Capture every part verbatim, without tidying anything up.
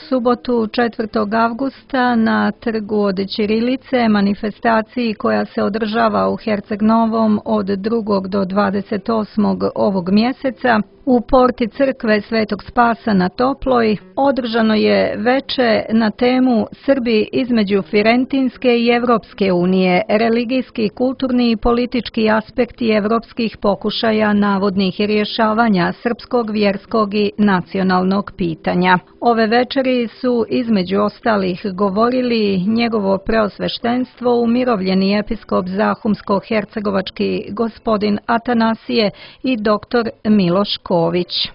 subotu četvrtog avgusta na trgu od ćirilice, manifestaciji koja se održava u Herceg Novom od drugog do dvadeset osmog ovog mjeseca, u porti crkve Svetog Spasa na Toploj održano je veče na temu Srbi između Firentinske i Evropske unije, religijski, kulturni i politički aspekti evropskih pokušaja navodnih rješavanja srpskog, vjerskog i nacionalnog pitanja. Ove večeri su između ostalih govorili njegovo preosveštenstvo umirovljeni episkop Zahumsko-hercegovački gospodin Atanasije i doktor Miloš Ković.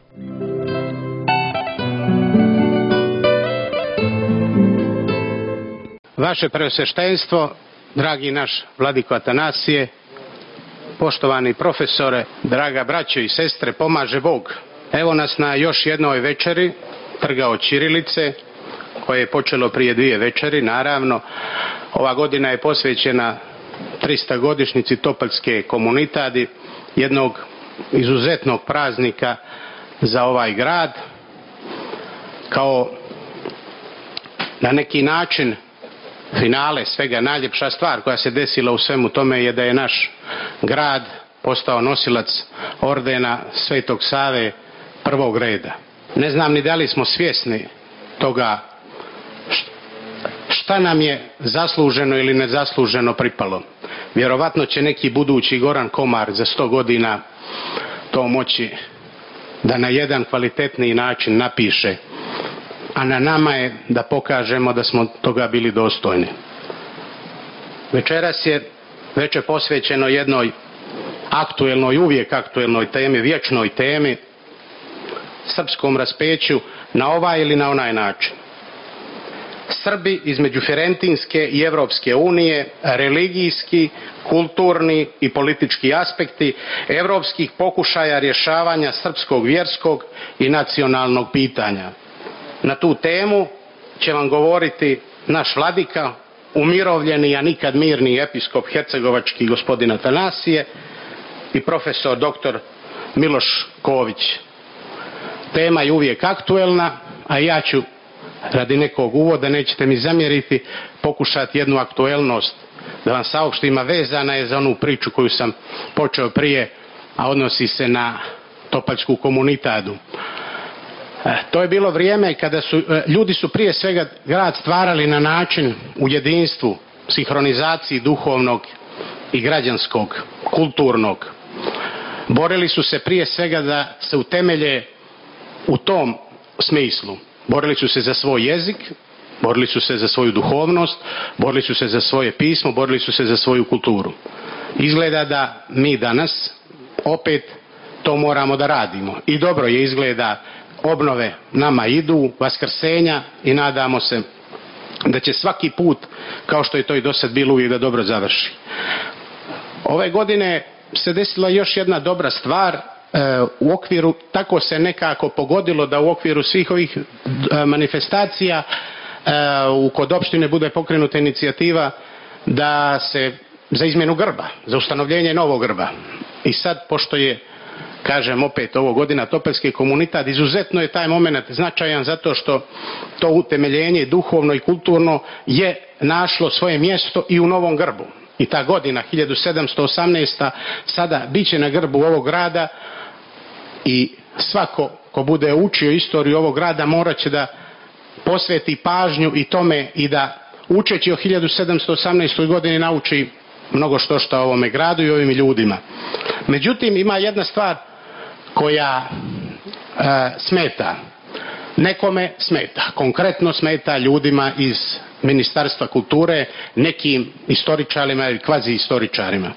Vaše preosveštenstvo, dragi naš vladiko Atanasije, poštovani profesore, draga braćo i sestre, pomaže Bog. Evo nas na još jednoj večeri trga od ćirilice, koje je počelo prije dvije večeri, naravno. Ova godina je posvećena trista godišnjici Topeljske komunitadi, jednog izuzetnog praznika za ovaj grad, kao na neki način finale svega. Najljepša stvar koja se desila u svemu tome je da je naš grad postao nosilac ordena Svetog Save prvog reda. Ne znam ni da li smo svjesni toga šta nam je zasluženo ili nezasluženo pripalo. Vjerovatno će neki budući Goran Komar za sto godina to moći da na jedan kvalitetniji način napiše, a na nama je da pokažemo da smo toga bili dostojni. Večeras je večer posvećeno jednoj aktuelnoj, uvijek aktuelnoj temi, vječnoj temi, srpskom raspeću na ovaj ili na onaj način. Srbi između Firentinske i Evropske unije, religijski, kulturni i politički aspekti evropskih pokušaja rješavanja srpskog, vjerskog i nacionalnog pitanja. Na tu temu će vam govoriti naš vladika, umirovljeni, a nikad mirni episkop hercegovački gospodin Atanasije i profesor doktor Miloš Ković. Tema je uvijek aktuelna, a ja ću radi nekog uvoda, nećete mi zamjeriti, pokušati jednu aktuelnost da vam saopštim, a vezana je za onu priču koju sam počeo prije, a odnosi se na Topaljsku komunitadu. To je bilo vrijeme kada su ljudi su prije svega grad stvarali na način u jedinstvu, sinhronizaciji duhovnog i građanskog, kulturnog. Borili su se prije svega da se utemelje u tom smislu. Borili su se za svoj jezik, borili su se za svoju duhovnost, borili su se za svoje pismo, borili su se za svoju kulturu. Izgleda da mi danas opet to moramo da radimo. I dobro je, izgleda, obnove nama idu, vaskrsenja, i nadamo se da će svaki put, kao što je to i do sad bilo, uvijek da dobro završi. Ove godine se desila još jedna dobra stvar. U okviru, tako se nekako pogodilo da u okviru svih ovih manifestacija kod opštine bude pokrenuta inicijativa da se za izmjenu grba, za ustanovljenje novog grba. I sad, pošto je, kažem opet, ovo godina Topeljske komunitade, izuzetno je taj moment značajan zato što to utemeljenje duhovno i kulturno je našlo svoje mjesto i u novom grbu. I ta godina hiljadu sedamsto osamnaesta sada bit će na grbu ovog grada, i svako ko bude učio istoriju ovog grada morat će da posveti pažnju i tome i da učeći o hiljadu sedamsto osamnaestoj godini nauči mnogo što što o ovome gradu i ovim ljudima. Međutim, ima jedna stvar koja e, smeta. Nekome smeta. Konkretno smeta ljudima iz Ministarstva kulture, nekim istoričarima ili kvazi istoričarima.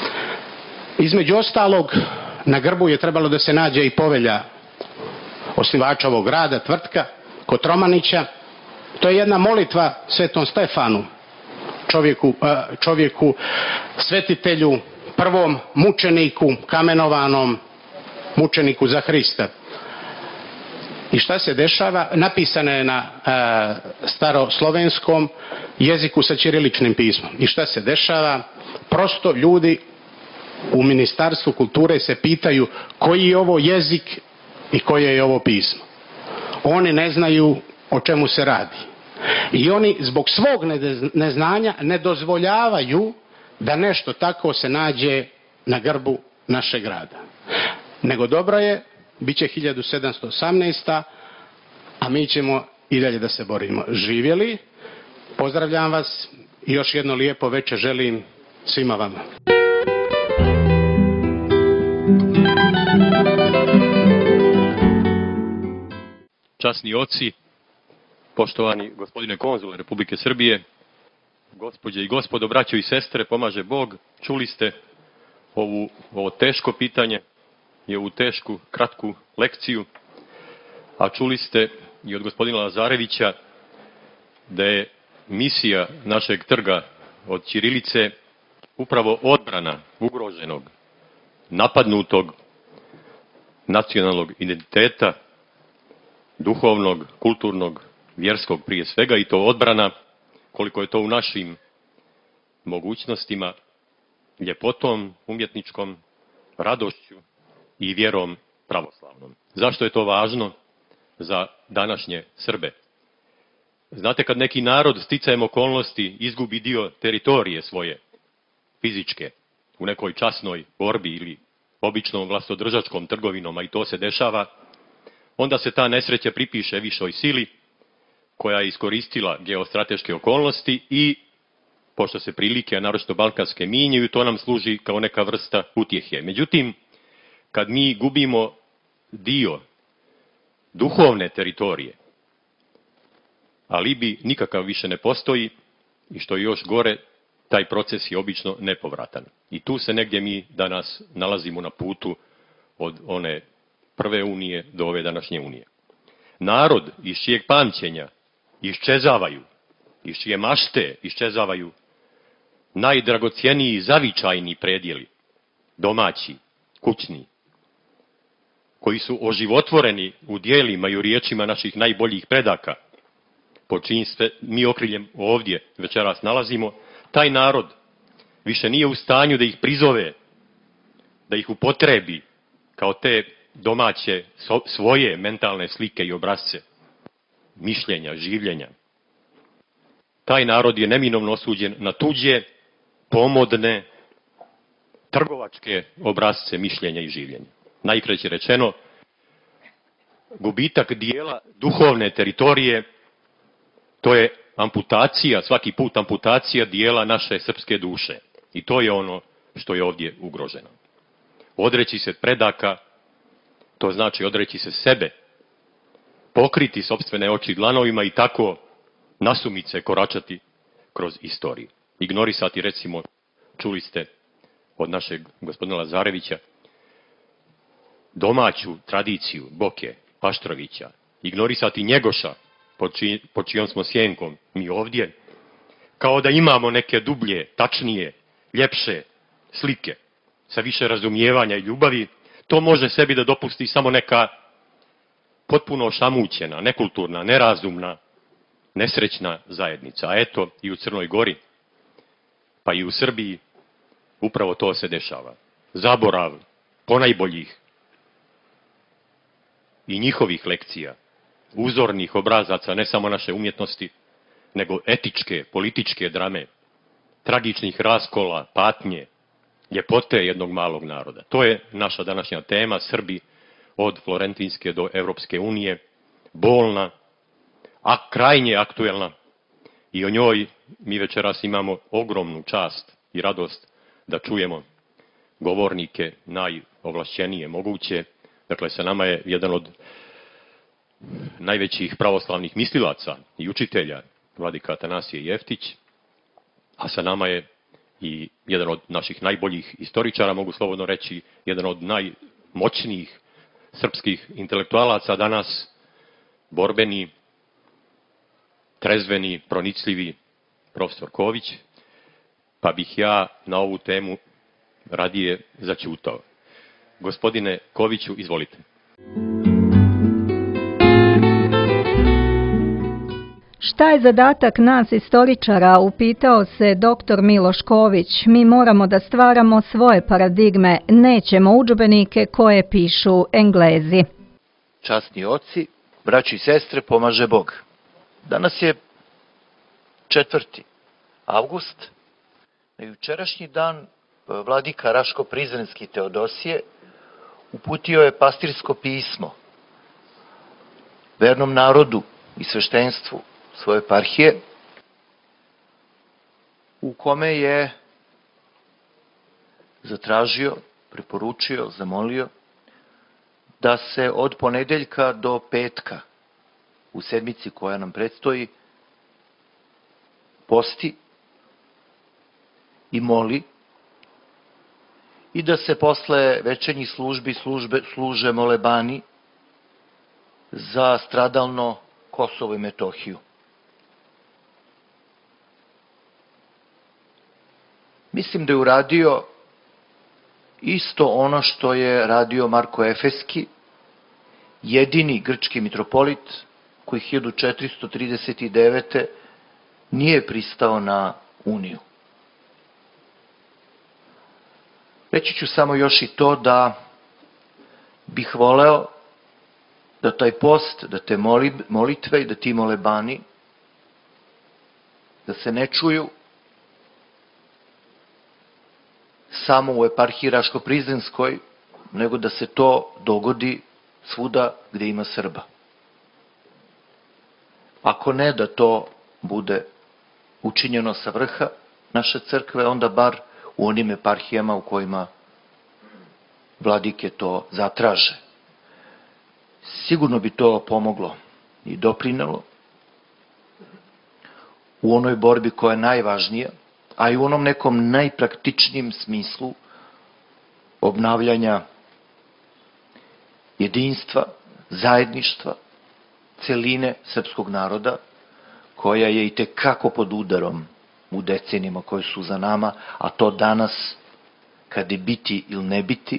Između ostalog, na grbu je trebalo da se nađe i povelja osnivača ovog grada, tvrtka Kotromanića. To je jedna molitva Svetom Stefanu, čovjeku, čovjeku svetitelju, prvom mučeniku, kamenovanom mučeniku za Hrista. I šta se dešava? Napisana je na a, staroslovenskom jeziku sa ćiriličnim pismom. I šta se dešava? Prosto ljudi u Ministarstvu kulture se pitaju koji je ovo jezik i koje je ovo pismo. Oni ne znaju o čemu se radi. I oni zbog svog neznanja ne dozvoljavaju da nešto tako se nađe na grbu našeg grada. Nego dobro je, bit će hiljadu sedamsto osamnaesta. a mi ćemo i dalje da se borimo. Živjeli, pozdravljam vas i još jedno lijepo večer želim svima vama. Časni oci, poštovani gospodine konzule Republike Srbije, gospođe i gospodo, braćo i sestre, pomaže Bog, čuli ste ovu, ovo teško pitanje i ovu tešku, kratku lekciju, a čuli ste i od gospodina Lazarevića da je misija našeg trga od ćirilice upravo odbrana ugroženog, napadnutog nacionalnog identiteta, duhovnog, kulturnog, vjerskog prije svega, i to odbrana koliko je to u našim mogućnostima, ljepotom umjetničkom, radošću i vjerom pravoslavnom. Zašto je to važno za današnje Srbe? Znate, kad neki narod sticajem okolnosti izgubi dio teritorije svoje, fizičke, u nekoj časnoj borbi ili običnom vlastodržačkom trgovinom, a i to se dešava, onda se ta nesreća pripiše višoj sili koja je iskoristila geostrateške okolnosti i, pošto se prilike, a naročito balkanske, minjaju, to nam služi kao neka vrsta utjehe. Međutim, kad mi gubimo dio duhovne teritorije, alibi nikakav više ne postoji i što je još gore, taj proces je obično nepovratan. I tu se negdje mi danas nalazimo na putu od one prve unije do ove današnje unije. Narod iz čijeg pamćenja iščezavaju, iz čije mašte iščezavaju najdragocjeniji zavičajni predjeli, domaći, kućni, koji su oživotvoreni u dijelima i u riječima naših najboljih predaka, po čijim se mi okriljem ovdje večeras nalazimo, taj narod više nije u stanju da ih prizove, da ih upotrebi kao te domaće svoje mentalne slike i obrazce, mišljenja, življenja. Taj narod je neminovno osuđen na tuđe, pomodne, trgovačke obrazce mišljenja i življenja. Najkraće rečeno, gubitak dijela duhovne teritorije, to je amputacija, svaki put amputacija dijela naše srpske duše. I to je ono što je ovdje ugroženo. Odreći se predaka, to znači odreći se sebe, pokriti sopstvene oči dlanovima i tako nasumice koračati kroz istoriju. Ignorisati, recimo, čuli ste od našeg gospodina Lazarevića, domaću tradiciju Boke, Paštrovića, ignorisati Njegoša, pod, či, pod čijom smo sjenkom mi ovdje, kao da imamo neke dublje, tačnije, ljepše slike sa više razumijevanja i ljubavi, to može sebi da dopusti samo neka potpuno šamućena, nekulturna, nerazumna, nesrećna zajednica. A eto, i u Crnoj Gori, pa i u Srbiji, upravo to se dešava. Zaborav ponajboljih i njihovih lekcija, uzornih obrazaca ne samo naše umjetnosti, nego etičke, političke drame, tragičnih raskola, patnje, ljepote jednog malog naroda. To je naša današnja tema, Srbi od Florentinske do Evropske unije, bolna, a krajnje aktuelna, i o njoj mi večeras imamo ogromnu čast i radost da čujemo govornike najovlašćenije moguće. Dakle, sa nama je jedan od najvećih pravoslavnih mislilaca i učitelja, vladika Atanasije Jeftić, a sa nama je i jedan od naših najboljih istoričara, mogu slobodno reći, jedan od najmoćnijih srpskih intelektualaca danas, borbeni, trezveni, pronicljivi profesor Ković, pa bih ja na ovu temu radije zaćutao. Gospodine Koviću, izvolite. Šta je zadatak nas istoričara, upitao se doktor Miloš Ković. Mi moramo da stvaramo svoje paradigme, nećemo udžbenike koje pišu Englezi. Časni oci, braći i sestre, pomaže Bog. Danas je četvrti avgust. Na jučerašnji dan vladika Raško-Prizrenski Teodosije uputio je pastirsko pismo vernom narodu i sveštenstvu svoje eparhije, u kome je zatražio, preporučio, zamolio da se od ponedeljka do petka u sedmici koja nam predstoji posti i moli i da se posle večernjih službi službe, služe molebani za stradalno Kosovo i Metohiju. Mislim da je uradio isto ono što je radio Marko Efeski, jedini grčki mitropolit koji hiljadu četiristo trideset devete. nije pristao na uniju. Reći ću samo još i to da bih voleo da taj post, da te molitve i da ti molebani da se ne čuju samo u eparhiji Raško-Prizrenskoj, nego da se to dogodi svuda gde ima Srba. Ako ne da to bude učinjeno sa vrha naše crkve, onda bar u onim eparhijama u kojima vladike to zatraže. Sigurno bi to pomoglo i doprinelo u onoj borbi koja je najvažnija, a i u onom nekom najpraktičnijem smislu obnavljanja jedinstva, zajedništva, celine srpskog naroda, koja je i tekako pod udarom u decenijama koje su za nama, a to danas, kad je biti ili ne biti,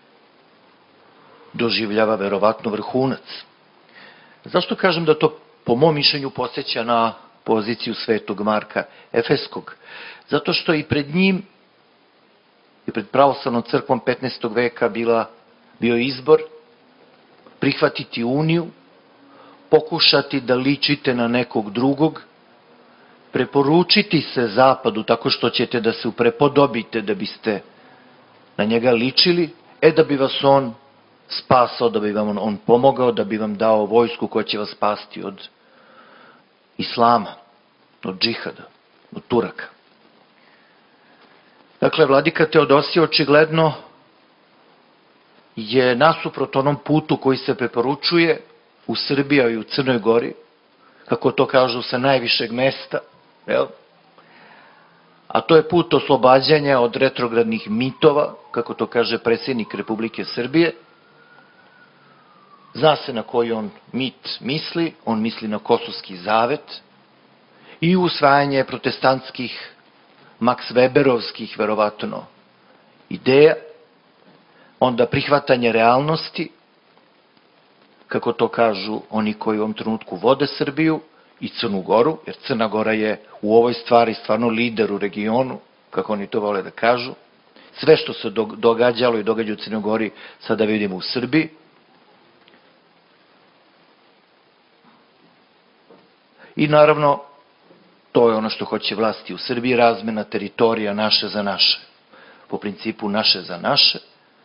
doživljava verovatno vrhunac. Zašto kažem da to, po mom mišljenju, podsjeća na poziciju svetog Marka Efeskog? Zato što i pred njim, i pred pravoslavnom crkvom petnaestog veka bila, bio izbor prihvatiti uniju, pokušati da ličite na nekog drugog, preporučiti se zapadu tako što ćete da se uprepodobite da biste na njega ličili, e da bi vas on spasao, da bi vam on pomogao, da bi vam dao vojsku koja će vas spasti od islama, od džihada, od Turaka. Dakle, vladika Teodosije očigledno je nasuprot onom putu koji se preporučuje u Srbiji i u Crnoj Gori, kako to kažu sa najvišeg mesta, jel? A to je put oslobađanja od retrogradnih mitova, kako to kaže predsjednik Republike Srbije. Zna se na koji on mit misli, on misli na Kosovski zavet i usvajanje protestantskih, Max Weberovskih, verovatno, ideja, onda prihvatanje realnosti, kako to kažu oni koji u ovom trenutku vode Srbiju i Crnu Goru, jer Crna Gora je u ovoj stvari stvarno lider u regionu, kako oni to vole da kažu. Sve što se događalo i događa u Crnoj Gori sada vidimo u Srbiji. I naravno, to je ono što hoće vlasti u Srbiji, razmena teritorija naše za naše. Po principu naše za naše.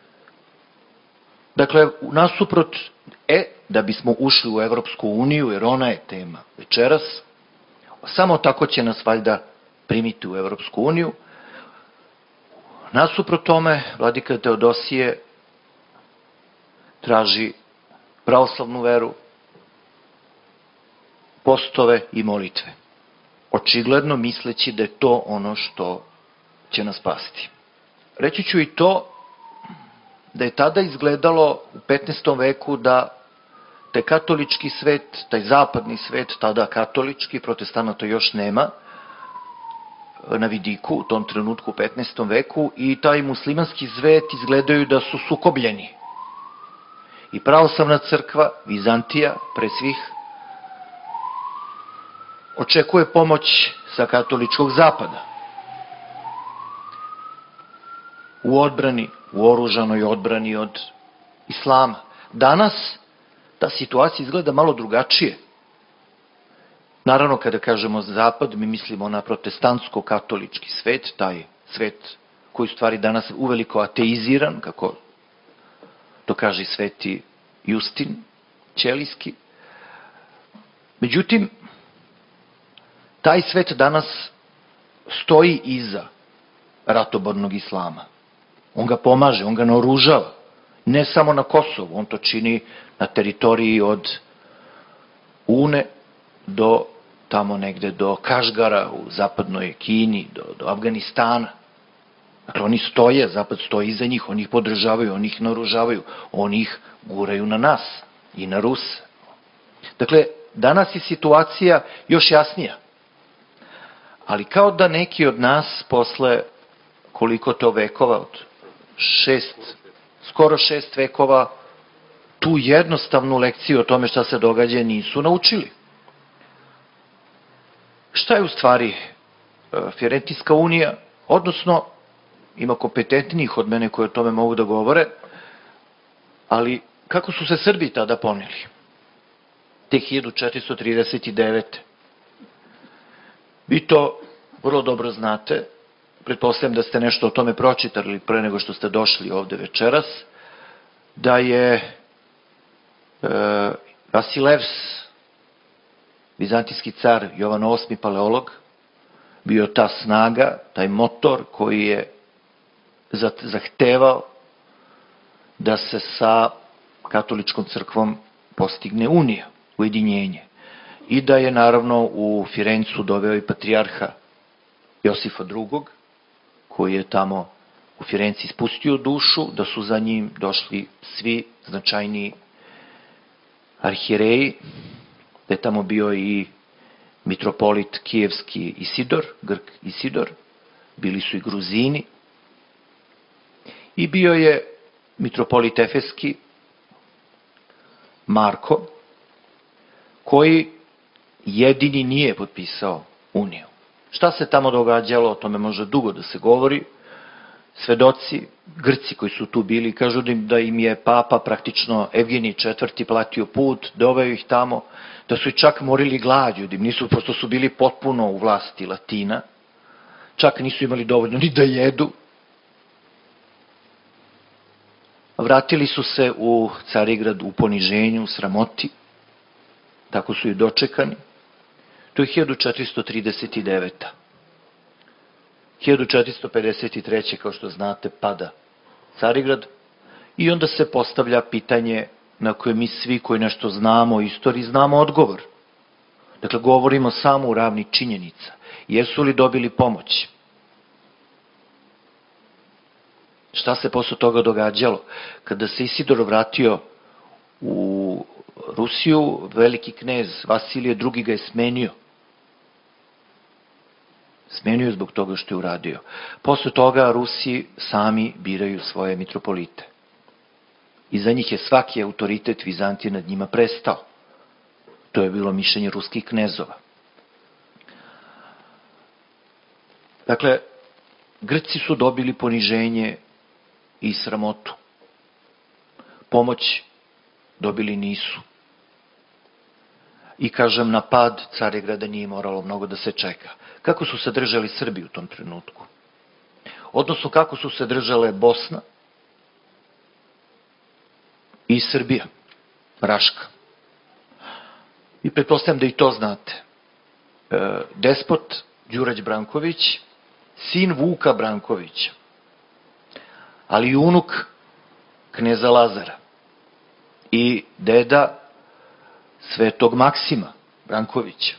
Dakle, nasuprot, e, da bismo ušli u Evropsku uniju, jer ona je tema večeras, samo tako će nas valjda primiti u Evropsku uniju. Nasuprot tome, vladika Teodosije traži pravoslavnu veru, postove i molitve. Očigledno misleći da je to ono što će nas spasti. Reći ću i to da je tada izgledalo u petnaestom veku da taj katolički svet, taj zapadni svet, tada katolički, protestanata još nema, na vidiku u tom trenutku u petnaestom veku, i taj muslimanski svet izgledaju da su sukobljeni. I pravoslavna crkva, Vizantija, pre svih, očekuje pomoć sa katoličkog zapada u odbrani, u oružanoj odbrani od islama. Danas ta situacija izgleda malo drugačije. Naravno, kada kažemo zapad, mi mislimo na protestantsko-katolički svet, taj svet koji u stvari danas uveliko ateiziran, kako to kaže i sveti Justin Ćelijski. Međutim, taj svet danas stoji iza ratobornog islama. On ga pomaže, on ga naoružava. Ne samo na Kosovu, on to čini na teritoriji od Une do tamo negde do Kašgara u zapadnoj Kini, do, do Afganistana. Dakle, oni stoje, zapad stoji iza njih, oni ih podržavaju, oni ih naoružavaju, oni ih guraju na nas i na Ruse. Dakle, danas je situacija još jasnija. Ali kao da neki od nas posle koliko to vekova, od šest, skoro šest vekova, tu jednostavnu lekciju o tome šta se događa nisu naučili. Šta je u stvari Firentinska unija, odnosno ima kompetentnijih od mene koji o tome mogu da govore, ali kako su se Srbi tada poneli? Te hiljadu četiristo trideset devete. Vi to vrlo dobro znate, pretpostavljam da ste nešto o tome pročitali pre nego što ste došli ovde večeras, da je e, Vasilevs, vizantijski car Jovan osmi paleolog, bio ta snaga, taj motor koji je zahtevao da se sa katoličkom crkvom postigne unija, ujedinjenje. I da je naravno u Firencu doveo i patrijarha Josifa drugog, koji je tamo u Firenci spustio dušu, da su za njim došli svi značajniji arhijereji, da je tamo bio i mitropolit kijevski Isidor, Grk Isidor, bili su i Gruzini, i bio je mitropolit efeski Marko, koji jedini nije potpisao uniju. Šta se tamo događalo, o tome može dugo da se govori. Svedoci, Grci koji su tu bili, kažu da im je papa praktično Evgenij četvrti platio put, doveo ih tamo, da su ih čak morili glađu, da im nisu, pošto su bili potpuno u vlasti Latina, čak nisu imali dovoljno ni da jedu. Vratili su se u Carigrad u poniženju, u sramoti, tako su i dočekani. To je hiljadu četiristo trideset deveta. hiljadu četiristo pedeset treće. kao što znate, pada Carigrad i onda se postavlja pitanje na koje mi svi koji nešto znamo o istoriji znamo odgovor. Dakle, govorimo samo u ravni činjenica. Jesu li dobili pomoć? Šta se posle toga događalo? Kada se Isidor vratio u Rusiju, veliki knez Vasilije drugi ga je smenio. Smenio je zbog toga što je uradio. Posle toga Rusi sami biraju svoje mitropolite. I za njih je svaki autoritet Vizantije nad njima prestao. To je bilo mišljenje ruskih knezova. Dakle, Grci su dobili poniženje i sramotu. Pomoć dobili nisu. I kažem, na pad Carigrada nije moralo mnogo da se čeka. Kako su se držali Srbi u tom trenutku? Odnosno, kako su se držale Bosna i Srbija, Raška. I pretpostavljam da i to znate. Despot Đurđ Branković, sin Vuka Brankovića, ali i unuk kneza Lazara i deda svetog Maksima Brankovića,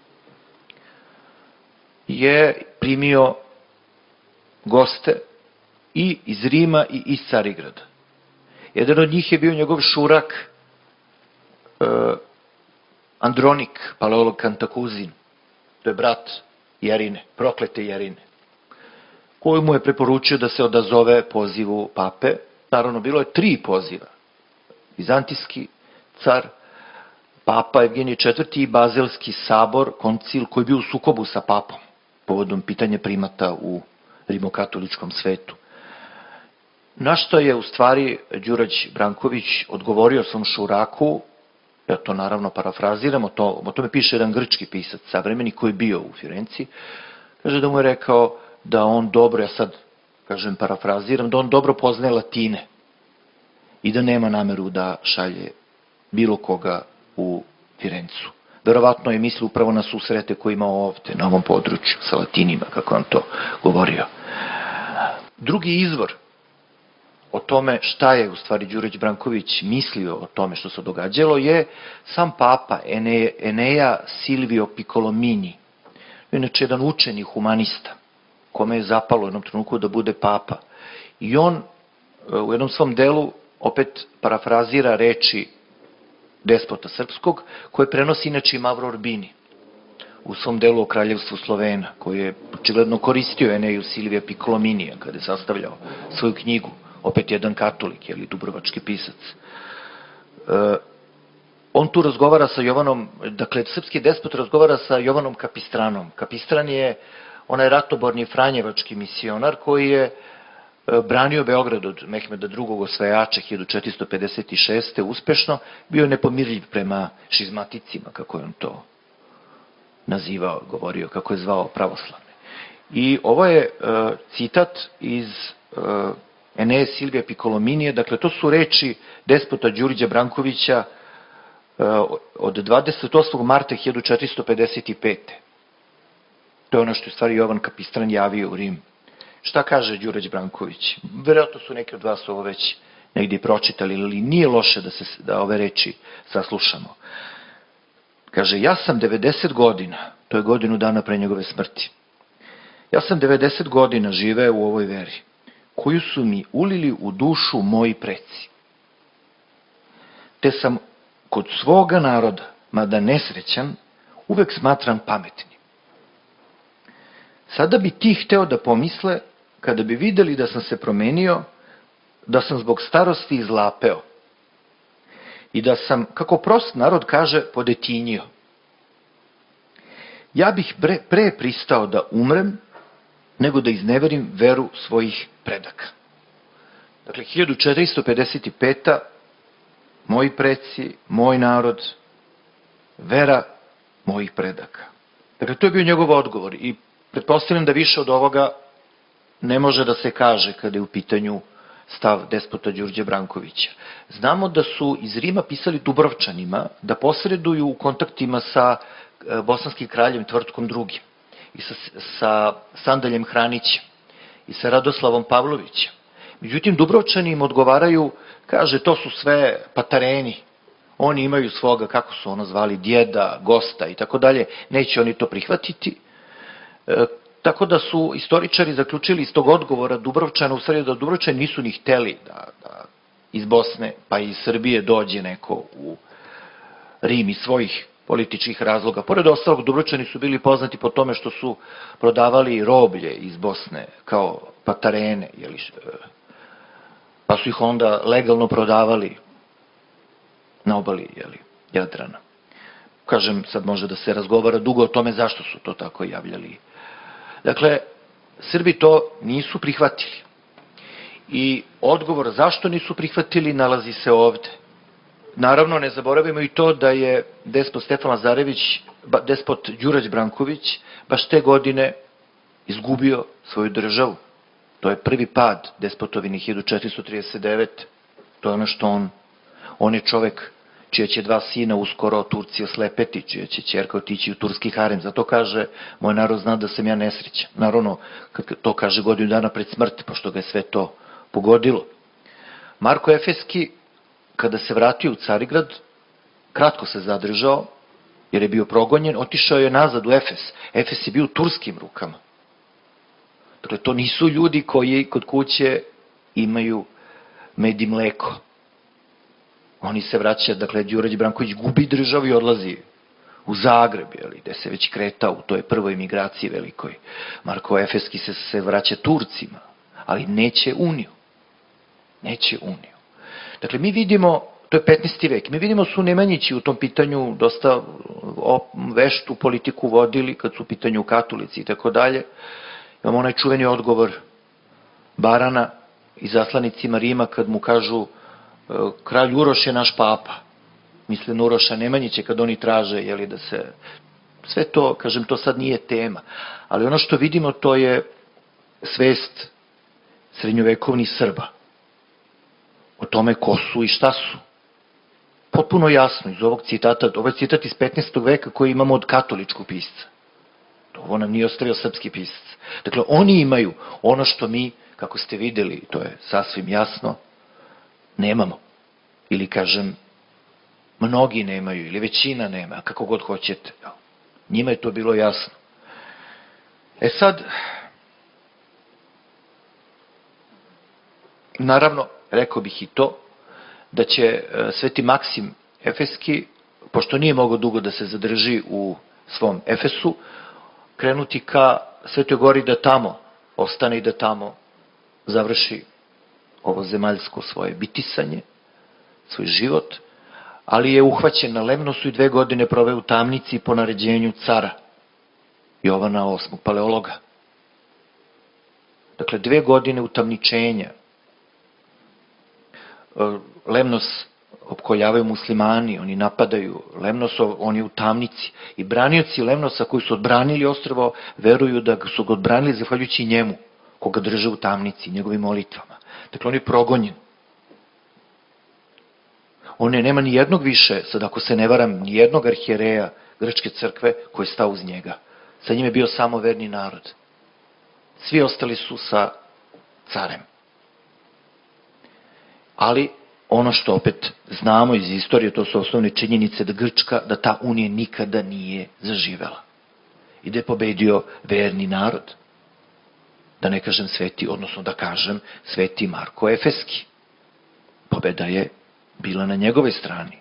je primio goste i iz Rima i iz Carigrada. Jedan od njih je bio njegov šurak e, Andronik, paleolog Kantakuzin, to je brat Jerine, proklete Jerine, koji mu je preporučio da se odazove pozivu pape. Naravno, bilo je tri poziva. Vizantijski car, papa Evgenij četvrti i Bazelski sabor, koncil koji je bio u sukobu sa papom, povodom pitanja primata u rimokatoličkom svetu. Na što je u stvari Đurđ Branković odgovorio svom šuraku ja to naravno parafraziram, o, to, o tome piše jedan grčki pisac, savremeni, koji je bio u Firenci, kaže da mu je rekao da on dobro, ja sad kažem parafraziram, da on dobro poznaje Latine i da nema nameru da šalje bilo koga u Firencu. Verovatno je mislio upravo na susrete koje ima ovde, na ovom području, sa Latinima, kako on to govorio. Drugi izvor o tome šta je u stvari Đurđe Branković mislio o tome što se događalo je sam papa Eneja Silvio Piccolomini, inače jedan učeni humanista, kome je zapalo u jednom trenutku da bude papa. I on u jednom svom delu opet parafrazira reči despota srpskog, koje prenosi inače i Mavro Orbini u svom delu o kraljevstvu Slovena, koji je očigledno koristio Eneju Silvija Piccolominija kada je sastavljao svoju knjigu, opet jedan katolik, jeli dubrovački pisac. E, on tu razgovara sa Jovanom, dakle, srpski despot razgovara sa Jovanom Kapistranom. Kapistran je onaj ratoborni franjevački misionar koji je branio Beograd od Mehmeda drugog osvajača hiljadu četiristo pedeset šeste. uspešno, bio nepomirljiv prema šizmaticima, kako je on to nazivao, govorio, kako je zvao pravoslavne. I ovo je uh, citat iz uh, Eneje Silvija Piccolominije, dakle to su reči despota Đurđa Brankovića uh, od dvadeset osmog marta hiljadu četiristo pedeset pete. To je ono što je stvari Jovan Kapistran javio u Rim. Šta kaže Đurđe Branković? Verovatno su neki od vas ovo već negdje pročitali, ali nije loše da, se, da ove reči saslušamo. Kaže, ja sam devedeset godina, to je godinu dana pre njegove smrti, ja sam devedeset godina živeo u ovoj veri, koju su mi ulili u dušu moji preci. Te sam kod svoga naroda, mada nesrećan, uvek smatram pametnim. Sada bi ti hteo da pomisle, kada bi videli da sam se promenio, da sam zbog starosti izlapeo i da sam, kako prost narod kaže, podetinjio. Ja bih pre, pre pristao da umrem, nego da izneverim veru svojih predaka. Dakle, hiljadu četiristo pedeset peta. moji preci, moj narod, vera mojih predaka. Dakle, to je bio njegov odgovor i pretpostavljam da više od ovoga ne može da se kaže kada je u pitanju stav despota Đurđe Brankovića. Znamo da su iz Rima pisali Dubrovčanima da posreduju u kontaktima sa bosanskim kraljem Tvrtkom drugim i sa, sa Sandaljem Hranićem i sa Radoslavom Pavlovićem. Međutim, Dubrovčani im odgovaraju, kaže, to su sve patareni, oni imaju svoga, kako su ono zvali, djeda, gosta i tako dalje, neće oni to prihvatiti. E, tako da su istoričari zaključili iz tog odgovora Dubrovčana, u stvari da Dubrovčani nisu ni hteli da, da iz Bosne pa iz Srbije dođe neko u Rim iz svojih političkih razloga. Pored ostalog, Dubrovčani su bili poznati po tome što su prodavali roblje iz Bosne kao patarene, jeli, pa su ih onda legalno prodavali na obali, jeli, Jadrana. Kažem, sad može da se razgovara dugo o tome zašto su to tako javljali. Dakle, Srbi to nisu prihvatili. I odgovor zašto nisu prihvatili nalazi se ovde. Naravno, ne zaboravimo i to da je despot Stefan Lazarević, despot Đurđe Branković, baš te godine izgubio svoju državu. To je prvi pad despotovini hiljadu četiristo trideset devete. To je ono što on, on je čovek čija će dva sina uskoro Turci oslepeti, čija će ćerka otići u turski harem. Zato kaže, moj narod zna da sam ja nesrećan. Naravno, to kaže godinu dana pred smrti, pošto ga je sve to pogodilo. Marko Efeski, kada se vratio u Carigrad, kratko se zadržao, jer je bio progonjen, otišao je nazad u Efes. Efes je bio u turskim rukama. Dakle, to nisu ljudi koji kod kuće imaju med i mleko. Oni se vraća, dakle, Đurđe Branković gubi državu i odlazi u Zagreb, jeli, gde se već kretao u toj prvoj emigraciji velikoj. Marko Efeski se, se vraća Turcima, ali neće uniju. Neće uniju. Dakle, mi vidimo, to je petnaesti vek, mi vidimo su Nemanjići u tom pitanju dosta veštu politiku vodili, kad su u pitanju katolici i tako dalje. Imamo onaj čuveni odgovor Barana i zaslanicima Rima kad mu kažu kralj Uroš je naš papa. misle na Uroša Nemanjića kad oni traže, jeli, da se... Sve to, kažem, to sad nije tema. Ali ono što vidimo, to je svest srednjovekovnih Srba. O tome ko su i šta su. Potpuno jasno iz ovog citata, ovo je citat iz petnaestog veka koji imamo od katoličkog pisca. Ovo nam nije ostavio srpski pisac. Dakle, oni imaju ono što mi, kako ste videli, to je sasvim jasno, nemamo. Ili, kažem, mnogi nemaju, ili većina nema, kako god hoćete. Njima je to bilo jasno. E sad, naravno, rekao bih i to, da će Sveti Maksim Efeski, pošto nije mogao dugo da se zadrži u svom Efesu, krenuti ka Svetoj Gori da tamo ostane i da tamo završi ovo zemaljsko svoje bitisanje, svoj život, ali je uhvaćen na Lemnosu i dve godine proveo u tamnici po naređenju cara Jovana osmog paleologa. Dakle, dve godine utamničenja. Lemnos opkoljavaju muslimani, oni napadaju Lemnos, on je u tamnici. I branioci Lemnosa koji su odbranili ostrvo veruju da su ga odbranili zahvaljujući njemu, koga drže u tamnici, njegovim molitvama. Dakle, on je progonjen. On je, nema ni jednog više, sad ako se ne varam, ni jednog arhijereja grčke crkve koji je stao uz njega. Sa njim je bio samo verni narod. Svi ostali su sa carem. Ali, ono što opet znamo iz istorije, to su osnovne činjenice da Grčka, da ta unija nikada nije zaživela. I da je pobedio verni narod. Da ne kažem sveti, odnosno da kažem sveti Marko Efeski. Pobeda je bila na njegovoj strani.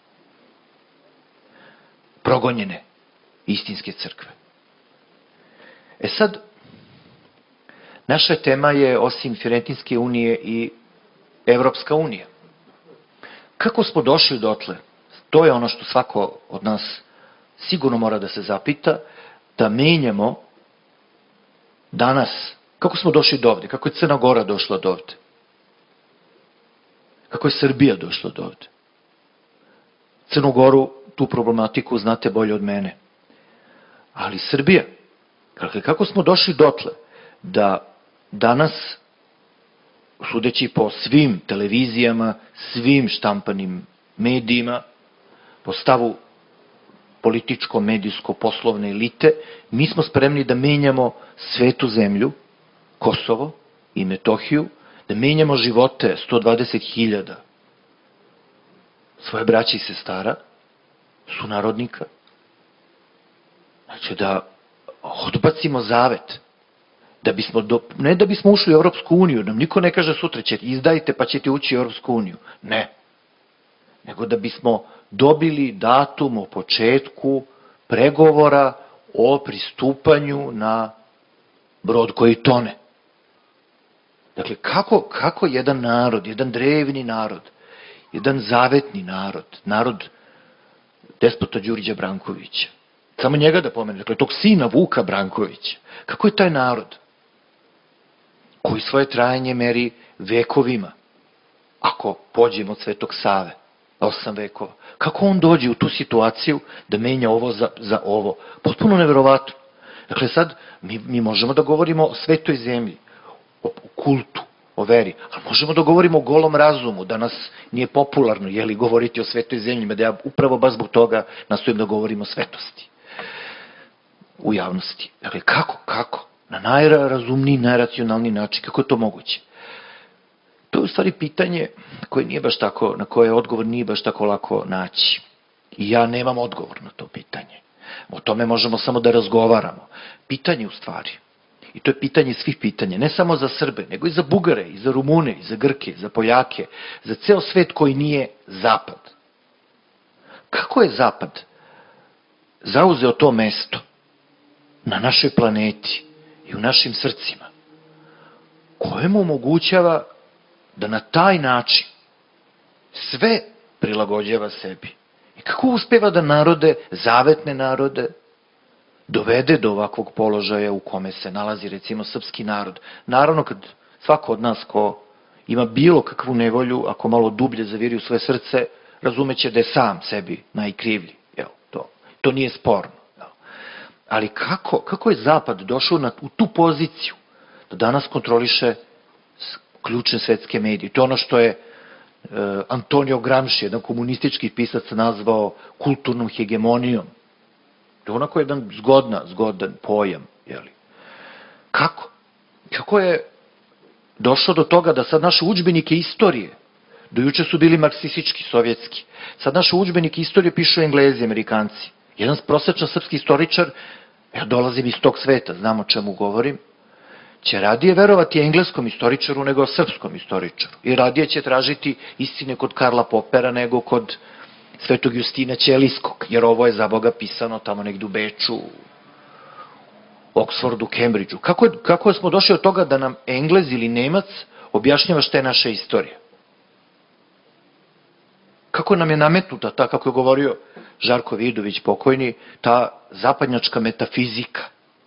Progonjene istinske crkve. E sad, naša tema je osim Firentinske unije i Evropska unija. Kako smo došli dotle? To je ono što svako od nas sigurno mora da se zapita, da menjamo danas, kako smo došli do ovde, kako je Crna Gora došla do ovde, kako je Srbija došla do ovde. Crnu Goru, tu problematiku znate bolje od mene. Ali Srbija, kako smo došli dotle, da danas, sudeći po svim televizijama, svim štampanim medijima, po stavu političko-medijsko-poslovne elite, mi smo spremni da menjamo svetu zemlju, Kosovo i Metohiju, da menjamo živote sto dvadeset hiljada svoje braće i sestara, sunarodnika. Znači da odbacimo zavet. Da bismo do, ne da bismo ušli u Evropsku uniju, nam niko ne kaže sutra ćete izdajte pa ćete ući u Evropsku uniju. Ne. Nego da bismo dobili datum o početku pregovora o pristupanju na brod koji tone. Dakle, kako, kako jedan narod, jedan drevni narod, jedan zavetni narod, narod despota Đuriđa Brankovića, samo njega da pomenu, dakle, tog sina Vuka Brankovića, kako je taj narod koji svoje trajanje meri vekovima, ako pođemo od Svetog Save, osam vekova, kako on dođe u tu situaciju da menja ovo za, za ovo? Potpuno neverovatno. Dakle, sad mi, mi možemo da govorimo o svetoj zemlji, o, o kultu, o veri, ali možemo da govorimo o golom razumu, danas nije popularno, jeli, govoriti o svetoj zemlji, da ja upravo baš zbog toga nastojim da govorim o svetosti u javnosti. Dakle, kako, kako? Na najrazumniji, najracionalniji način, kako je to moguće? To je u stvari pitanje koje nije baš tako, na koje odgovor nije baš tako lako naći. I ja nemam odgovor na to pitanje. O tome možemo samo da razgovaramo. Pitanje u stvari, i to je pitanje svih pitanja, ne samo za Srbe, nego i za Bugare, i za Rumune, i za Grke, za Poljake, za ceo svet koji nije Zapad. Kako je Zapad zauzeo to mesto na našoj planeti i u našim srcima, koje mu omogućava da na taj način sve prilagođava sebi? I kako uspeva da narode, zavetne narode, dovede do ovakvog položaja u kome se nalazi, recimo, srpski narod? Naravno, kad svako od nas ko ima bilo kakvu nevolju, ako malo dublje zaviri u svoje srce, razumeće da je sam sebi najkrivlji. Jel, to, to nije sporno. Jel. Ali kako, kako je Zapad došao na, u tu poziciju da danas kontroliše ključne svetske medije? To je ono što je e, Antonio Gramsci, jedan komunistički pisac, nazvao kulturnom hegemonijom. To je onako jedan zgodna, zgodan pojam. Jeli. Kako? Kako je došlo do toga da sad naše udžbenike istorije, do juče su bili marksistički, sovjetski, sad naše udžbenike istorije pišu Englezi, Amerikanci. Jedan prosječan srpski istoričar, ja dolazim iz tog sveta, znam o čemu govorim, će radije verovati engleskom istoričaru nego srpskom istoričaru. I radije će tražiti istine kod Karla Popera nego kod Svetog Justina Ćelijskog, jer ovo je za Boga pisano tamo negdje u Beču, Oksfordu, Cambridgeu. Kako, kako smo došli od toga da nam Englez ili Nemac objašnjava šta je naša istorija? Kako nam je nametnuta ta, kako je govorio Žarko Vidović pokojni, ta zapadnjačka metafizika,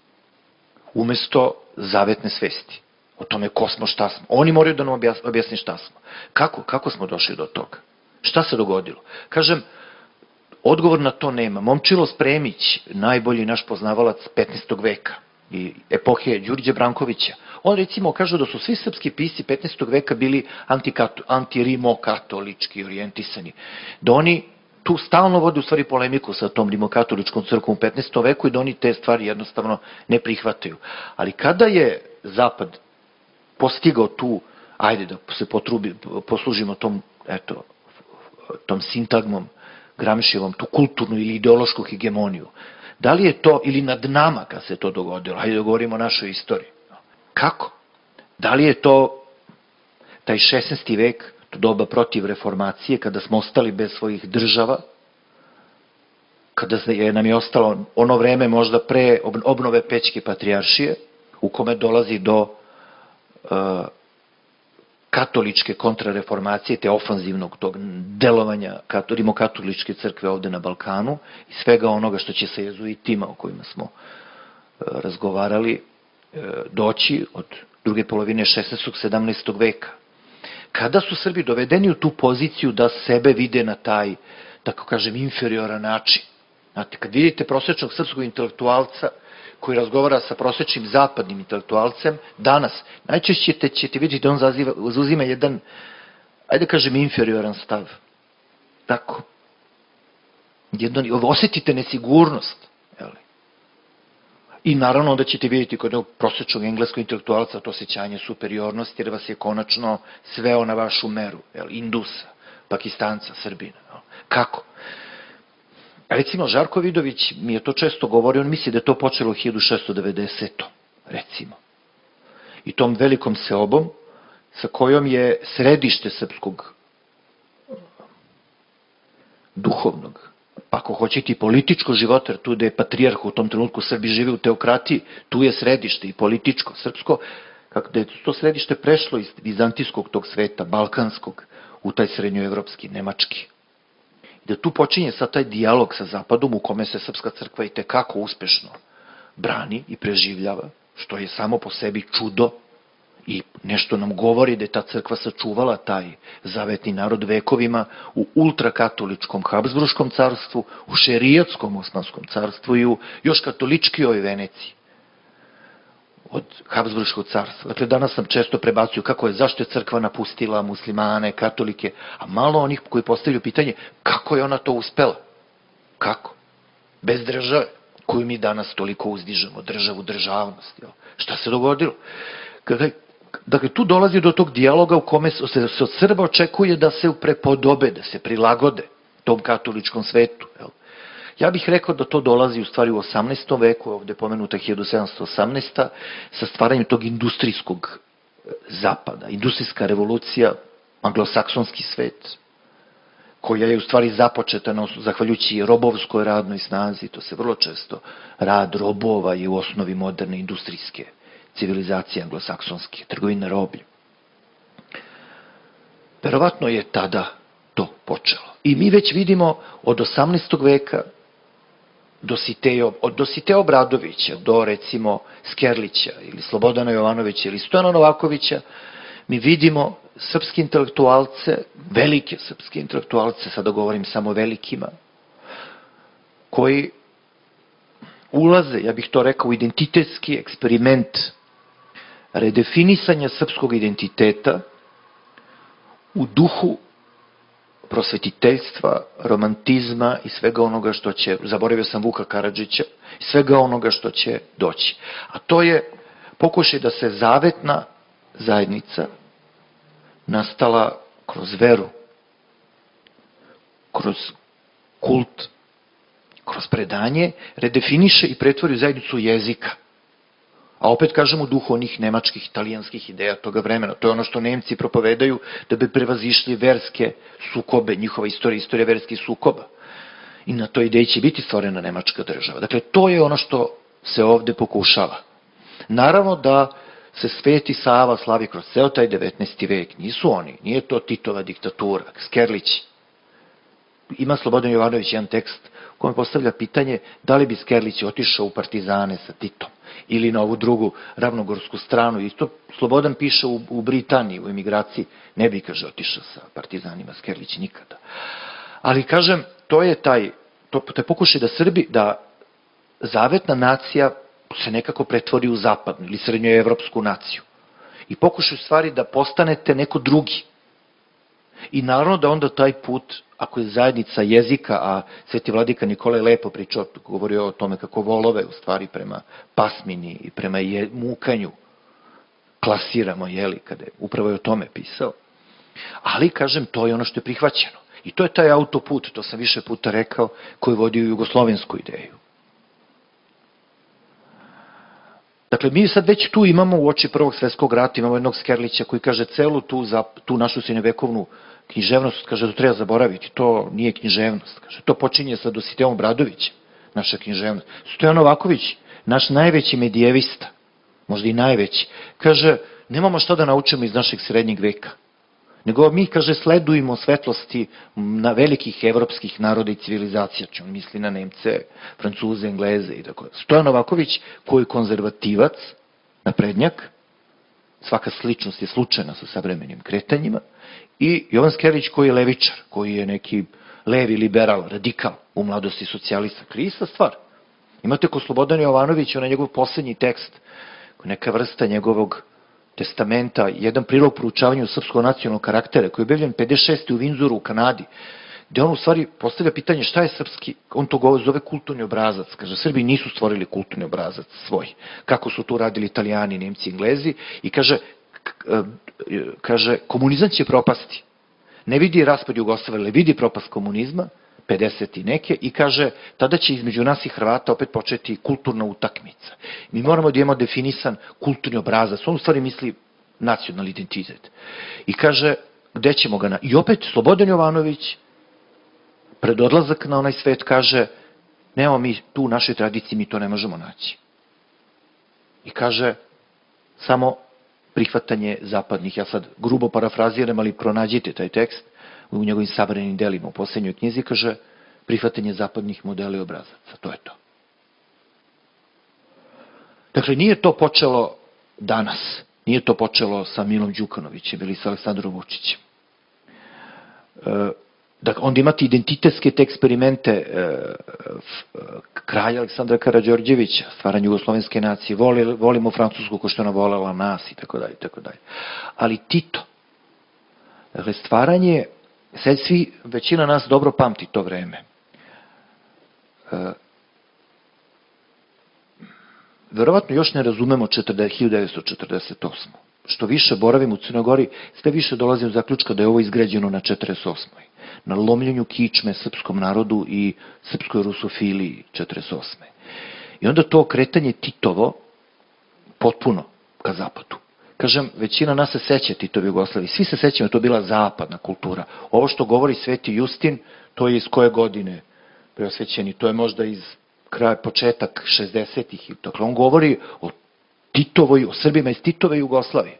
umesto zavetne svesti. O tome ko smo, šta smo. Oni moraju da nam objasni šta smo. Kako? Kako smo došli do toga? Šta se dogodilo? Kažem, odgovor na to nema. Momčilo Spremić, najbolji naš poznavalac petnaestog veka i epohe Đurđe Brankovića, on recimo kaže da su svi srpski pisci petnaestog veka bili anti-rimokatolički orijentisani. Da oni tu stalno vode u stvari polemiku sa tom rimokatoličkom crkvom u petnaestom veku i da oni te stvari jednostavno ne prihvataju. Ali kada je Zapad postigao tu, ajde da se potrubi, poslužimo tom, eto, tom sintagmom Gramscijevom, tu kulturnu ili ideološku hegemoniju. Da li je to, ili nad nama kad se to dogodilo, hajde da govorimo o našoj istoriji. Kako? Da li je to taj šesnaesti vek, to doba protiv reformacije, kada smo ostali bez svojih država, kada je nam je ostalo ono vreme možda pre obnove Pećke patrijaršije, u kome dolazi do uh, katoličke kontrareformacije, te ofanzivnog tog delovanja rimokatoličke crkve ovde na Balkanu i svega onoga što će sa jezuitima o kojima smo uh, razgovarali uh, doći od druge polovine šesnaestog sedamnaestog veka. Kada su Srbi dovedeni u tu poziciju da sebe vide na taj, tako kažem, inferioran način. Znate, kad vidite prosječnog srpskog intelektualca koji razgovara sa prosječnim zapadnim intelektualcem, danas, najčešće te, ćete vidjeti da on zaziva, zauzima jedan, ajde kažem, inferioran stav. Tako. Jedno, osjetite nesigurnost. Jeli? I naravno onda ćete vidjeti kod jednog prosječnog engleskog intelektualca to osjećanje superiornosti, jer vas je konačno sveo na vašu meru. Jeli? Indusa, Pakistanca, Srbina. Jeli? Kako? Recimo, Žarko Vidović mi je to često govorio, on misli da je to počelo u hiljadu šessto devedesetom. recimo. I tom velikom seobom, sa kojom je središte srpskog duhovnog, pa ako hoćete i političko života, jer tu da je patrijarh u tom trenutku Srbi žive u teokratiji, tu je središte i političko, srpsko, kako da je to središte prešlo iz vizantijskog tog sveta, balkanskog, u taj srednjoevropski, nemački. I da tu počinje sad taj dijalog sa Zapadom u kome se srpska crkva i tekako uspešno brani i preživljava, što je samo po sebi čudo i nešto nam govori da je ta crkva sačuvala taj zavetni narod vekovima u ultrakatoličkom Habsburškom carstvu, u šerijatskom Osmanskom carstvu i u još katoličkijoj Veneciji od Habsburškog carstva. Dakle, danas nam često prebacuju kako je, zašto je crkva napustila muslimane, katolike, a malo onih koji postavljaju pitanje kako je ona to uspela. Kako? Bez države, koju mi danas toliko uzdižemo, državu, državnost. Jel? Šta se dogodilo? Kada, dakle, tu dolazi do tog dijaloga u kome se, se od Srba očekuje da se prepodobe, da se prilagode tom katoličkom svetu. Jel? Ja bih rekao da to dolazi u stvari u osamnaestom veku, ovde pomenuta hiljadu sedamsto osamnaesta. sa stvaranjem tog industrijskog zapada, industrijska revolucija, anglosaksonski svet, koja je u stvari započeta na, zahvaljujući robovskoj radnoj snazi, to se vrlo često, rad robova je u osnovi moderne industrijske civilizacije anglosaksonske, trgovina robljem. Verovatno je tada to počelo. I mi već vidimo od osamnaestog veka do Siteja, od do Siteja Obradovića, do recimo Skerlića ili Slobodana Jovanovića ili Stojana Novakovića, mi vidimo srpske intelektualce, velike srpske intelektualce, sada govorim samo velikima, koji ulaze, ja bih to rekao, u identitetski eksperiment redefinisanja srpskog identiteta u duhu prosvetiteljstva, romantizma i svega onoga što će, zaboravio sam Vuka Karadžića, i svega onoga što će doći. A to je pokušaj da se zavetna zajednica nastala kroz veru, kroz kult, kroz predanje, redefiniše i pretvori u zajednicu jezika. A opet kažem u duhu onih nemačkih, italijanskih ideja toga vremena. To je ono što Nemci propovedaju da bi prevazišli verske sukobe, njihova istorija, istorija verskih sukoba. I na toj ideji će biti stvorena nemačka država. Dakle, to je ono što se ovde pokušava. Naravno da se Sveti Sava slavi kroz ceo taj devetnaesti vek. Nisu oni, nije to Titova diktatura, Skerlić. Ima Slobodan Jovanović jedan tekst u kojem postavlja pitanje da li bi Skerlić otišao u partizane sa Titom ili na ovu drugu ravnogorsku stranu. I to Slobodan piše u, u Britaniji, u emigraciji. Ne bi, kaže, otišao sa partizanima Skerlić nikada. Ali, kažem, to je taj, to, to je pokušaj da Srbi, da zavetna nacija se nekako pretvori u zapadnu ili srednjoevropsku naciju. I pokušaj u stvari da postanete neko drugi. I naravno da onda taj put, ako je zajednica jezika, a Sveti vladika Nikola je lepo pričao, govorio o tome kako volove u stvari prema pasmini i prema je, mukanju klasiramo, jeli, kada je upravo je o tome pisao. Ali, kažem, to je ono što je prihvaćeno. I to je taj autoput, to sam više puta rekao, koji vodi u jugoslovensku ideju. Dakle, mi sad već tu imamo u oči Prvog svetskog rata, imamo jednog Skerlića koji kaže celu tu, za, tu našu srednjovekovnu književnost, kaže da treba zaboraviti, to nije književnost, kaže, to počinje sa Dositeom Bradovićem, naša književnost. Stojan Novaković, naš najveći medijevista, možda i najveći, kaže, nemamo šta da naučimo iz našeg srednjeg veka, nego mi, kaže, sledujemo svetlosti na velikih evropskih naroda i civilizacija, če on misli na Nemce, Francuze, Engleze i tako. Stojan Novaković, koji je konzervativac, naprednjak, svaka sličnost je slučajna sa savremenim kretanjima, i Jovan Skerlić koji je levičar, koji je neki levi liberal, radikal, u mladosti socijalista. Krista stvar. Imate ko Slobodan Jovanović, onaj njegov poslednji tekst, neka vrsta njegovog testamenta, jedan prilog proučavanju srpskog nacionalnog karaktera, koji je objavljen pedeset šeste u Vinzoru u Kanadi, gde on u stvari postavlja pitanje šta je srpski, on to govori, zove kulturni obrazac. Kaže, Srbi nisu stvorili kulturni obrazac svoj, kako su to radili Italijani, Nemci, Englezi, i kaže, kaže, komunizam će propasti. Ne vidi raspad Jugoslavije, ali vidi propast komunizma, pedeset i neke, i kaže, tada će između nas i Hrvata opet početi kulturna utakmica. Mi moramo da imamo definisan kulturni obrazac. On u stvari misli nacionalni identitet. I kaže, gde ćemo ga na... I opet, Slobodan Jovanović, pred odlazak na onaj svet, kaže, nemamo mi tu u našoj tradiciji, mi to ne možemo naći. I kaže, samo prihvatanje zapadnih, ja sad grubo parafraziram, ali pronađite taj tekst u njegovim savremenim delima u poslednjoj knjizi, kaže, prihvatanje zapadnih modela i obrazaca. To je to. Dakle, nije to počelo danas. Nije to počelo sa Milom Đukanovićem ili sa Aleksandrom Vučićem. Dakle, onda imate identitetske te eksperimente kralja Aleksandra Karađorđevića, stvaranje jugoslovenske nacije, volimo Francusku ko što je ona volela nas i tako dalje, tako dalje. Ali Tito, dakle, stvaranje, sad svi, većina nas dobro pamti to vreme. Verovatno još ne razumemo hiljadu devetsto četrdeset osmu. Što više boravim u Crnoj Gori, sve više dolazim do zaključka da je ovo izgrađeno na četrdeset osmoj. Na lomljenju kičme srpskom narodu i srpskoj rusofiliji četrdeset osme. I onda to kretanje Titovo potpuno ka zapadu. Kažem, većina nas se seća Titove Jugoslavije. Svi se sećamo, to je bila zapadna kultura. Ovo što govori Sveti Justin, to je iz koje godine preosvećeni? To je možda iz kraja, početak šezdesetih. Dakle, on govori o Titovoj, o Srbima iz Titove Jugoslavije.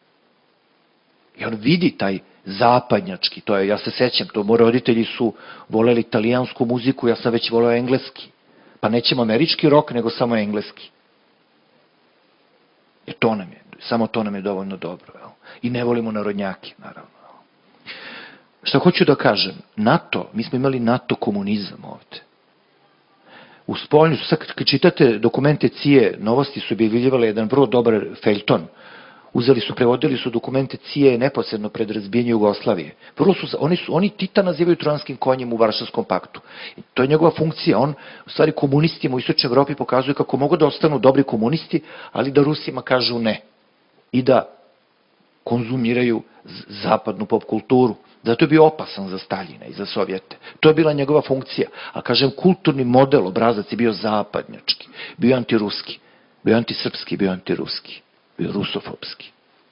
I on vidi taj zapadnjački, to je, ja se sećam, to moji roditelji su voleli italijansku muziku, ja sam već voleo engleski. Pa nećemo američki rok, nego samo engleski. Jer to nam je, samo to nam je dovoljno dobro. Jel? I ne volimo narodnjake, naravno. Šta hoću da kažem? NATO, mi smo imali NATO komunizam ovde. U spoljnju, sad kad čitate dokumente C I E, Novosti su objavljivale jedan vrlo dobar feljton. Uzeli su, prevodili su dokumente C I E neposredno pred razbijenje Jugoslavije. Vrlo su, oni, su, oni Tita nazivaju trojanskim konjem u Varšavskom paktu. I to je njegova funkcija. On, u stvari, komunistima u Istočnoj Evropi pokazuje kako mogu da ostanu dobri komunisti, ali da Rusima kažu ne. I da konzumiraju zapadnu pop kulturu. Zato je bio opasan za Staljina i za Sovjete. To je bila njegova funkcija. A kažem, kulturni model, obrazac je bio zapadnjački, bio antiruski, bio antisrpski, bio antiruski, bio rusofobski.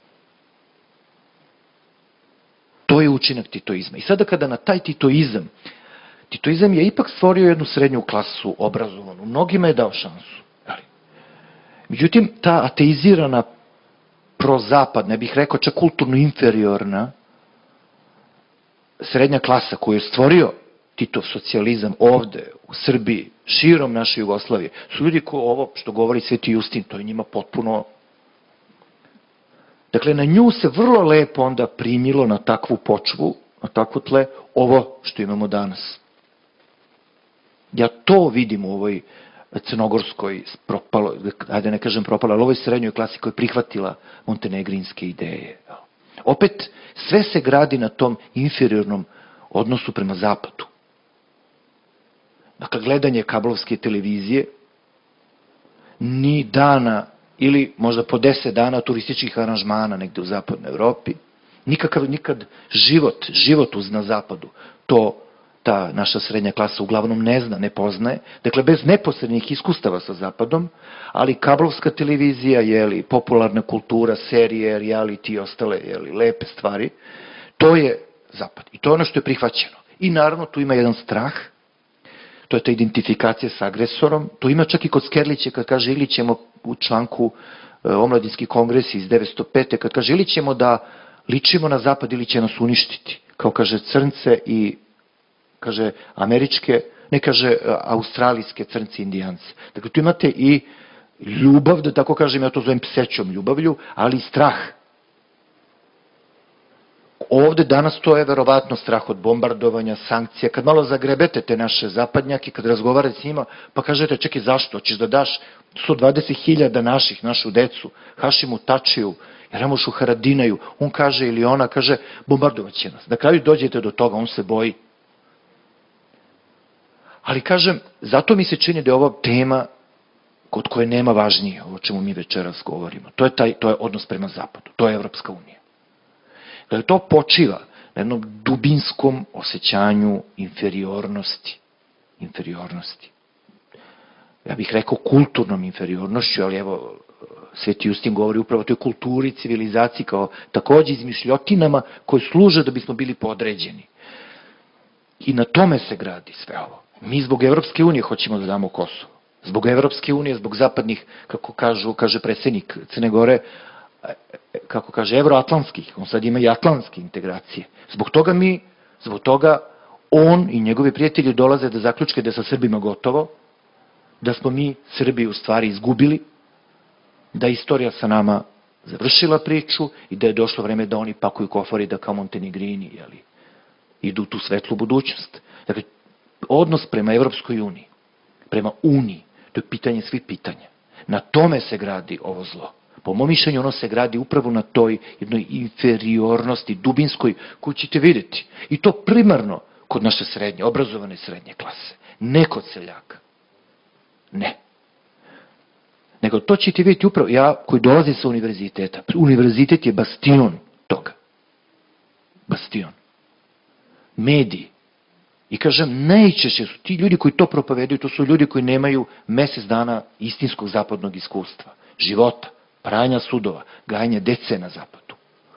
To je učinak titoizma. I sada kada na taj titoizam, titoizam je ipak stvorio jednu srednju klasu obrazovanu. Mnogima je dao šansu. Međutim, ta ateizirana prozapadna, bih rekao čak kulturno inferiorna, srednja klasa koju je stvorio Titov socijalizam ovde, u Srbiji, širom naše Jugoslavije, su ljudi koji ovo što govori Sveti Justin, to je njima potpuno... Dakle, na nju se vrlo lepo onda primilo na takvu počvu, na takvu tle, ovo što imamo danas. Ja to vidim u ovoj crnogorskoj propalo, ajde ne kažem propalo, ali ovoj srednjoj klasi koja je prihvatila montenegrinske ideje. Opet, sve se gradi na tom inferiornom odnosu prema zapadu. Dakle, gledanje kablovske televizije, ni dana ili možda po deset dana turističkih aranžmana negde u zapadnoj Evropi, nikakav, nikad život, život uz na zapadu, to ta naša srednja klasa uglavnom ne zna, ne poznaje. Dakle, bez neposrednih iskustava sa zapadom, ali kablovska televizija, jeli, popularna kultura, serije, reality i ostale, jeli, lepe stvari, to je zapad. I to je ono što je prihvaćeno. I naravno, tu ima jedan strah, to je ta identifikacija sa agresorom, to ima čak i kod Skerlića, kad kaže ili ćemo u članku e, Omladinski kongres iz devetsto pete. kad kaže ili ćemo da ličimo na zapad ili će nas uništiti. Kao kaže crnce i kaže američke, ne kaže australijske crnci indijance. Dakle, tu imate i ljubav, da tako kažem, ja to zovem psećom ljubavlju, ali i strah. Ovde danas to je verovatno strah od bombardovanja, sankcija. Kad malo zagrebete te naše zapadnjake, kad razgovarate s njima, pa kažete, čekaj, zašto? Hoćeš da daš sto dvadeset hiljada naših, našu decu, Hašimu Tačiju, Ramušu Haradinaju, on kaže ili ona kaže, bombardovat će nas. Na kraju dođete do toga, on se boji. Ali kažem, zato mi se čini da je ovo tema kod koje nema važnije, o čemu mi večeras govorimo. To je, taj, to je odnos prema zapadu, to je Evropska unija. Dakle, to počiva na jednom dubinskom osjećanju inferiornosti. Inferiornosti. Ja bih rekao kulturnom inferiornošću, ali evo, Sveti Justin govori upravo o toj kulturi, civilizaciji, kao takođe izmišljotinama koje služe da bismo bili podređeni. I na tome se gradi sve ovo. Mi zbog Evropske unije hoćemo da damo Kosovo. Zbog Evropske unije, zbog zapadnih, kako kažu, kaže predsjednik Crne Gore, kako kaže, evroatlantskih, on sad ima i atlantske integracije. Zbog toga mi, zbog toga on i njegovi prijatelji dolaze da zaključke da je sa Srbima gotovo, da smo mi Srbi u stvari izgubili, da je istorija sa nama završila priču i da je došlo vreme da oni pakuju kofari da kao Montenegrini, jeli, idu u tu svetlu budućnost. Dakle, odnos prema Evropskoj uniji, prema Uniji, to je pitanje svih pitanja. Na tome se gradi ovo zlo. Po mom mišljenju ono se gradi upravo na toj jednoj inferiornosti, dubinskoj, koju ćete vidjeti. I to primarno kod naše srednje, obrazovane srednje klase. Ne kod seljaka. Ne. Nego to ćete vidjeti upravo, ja koji dolazim sa univerziteta, univerzitet je bastion toga. Bastion. Mediji. I kažem, najčešće su ti ljudi koji to propovedaju, to su ljudi koji nemaju mesec dana istinskog zapadnog iskustva, života, pranja sudova, gajanja dece na zapadu.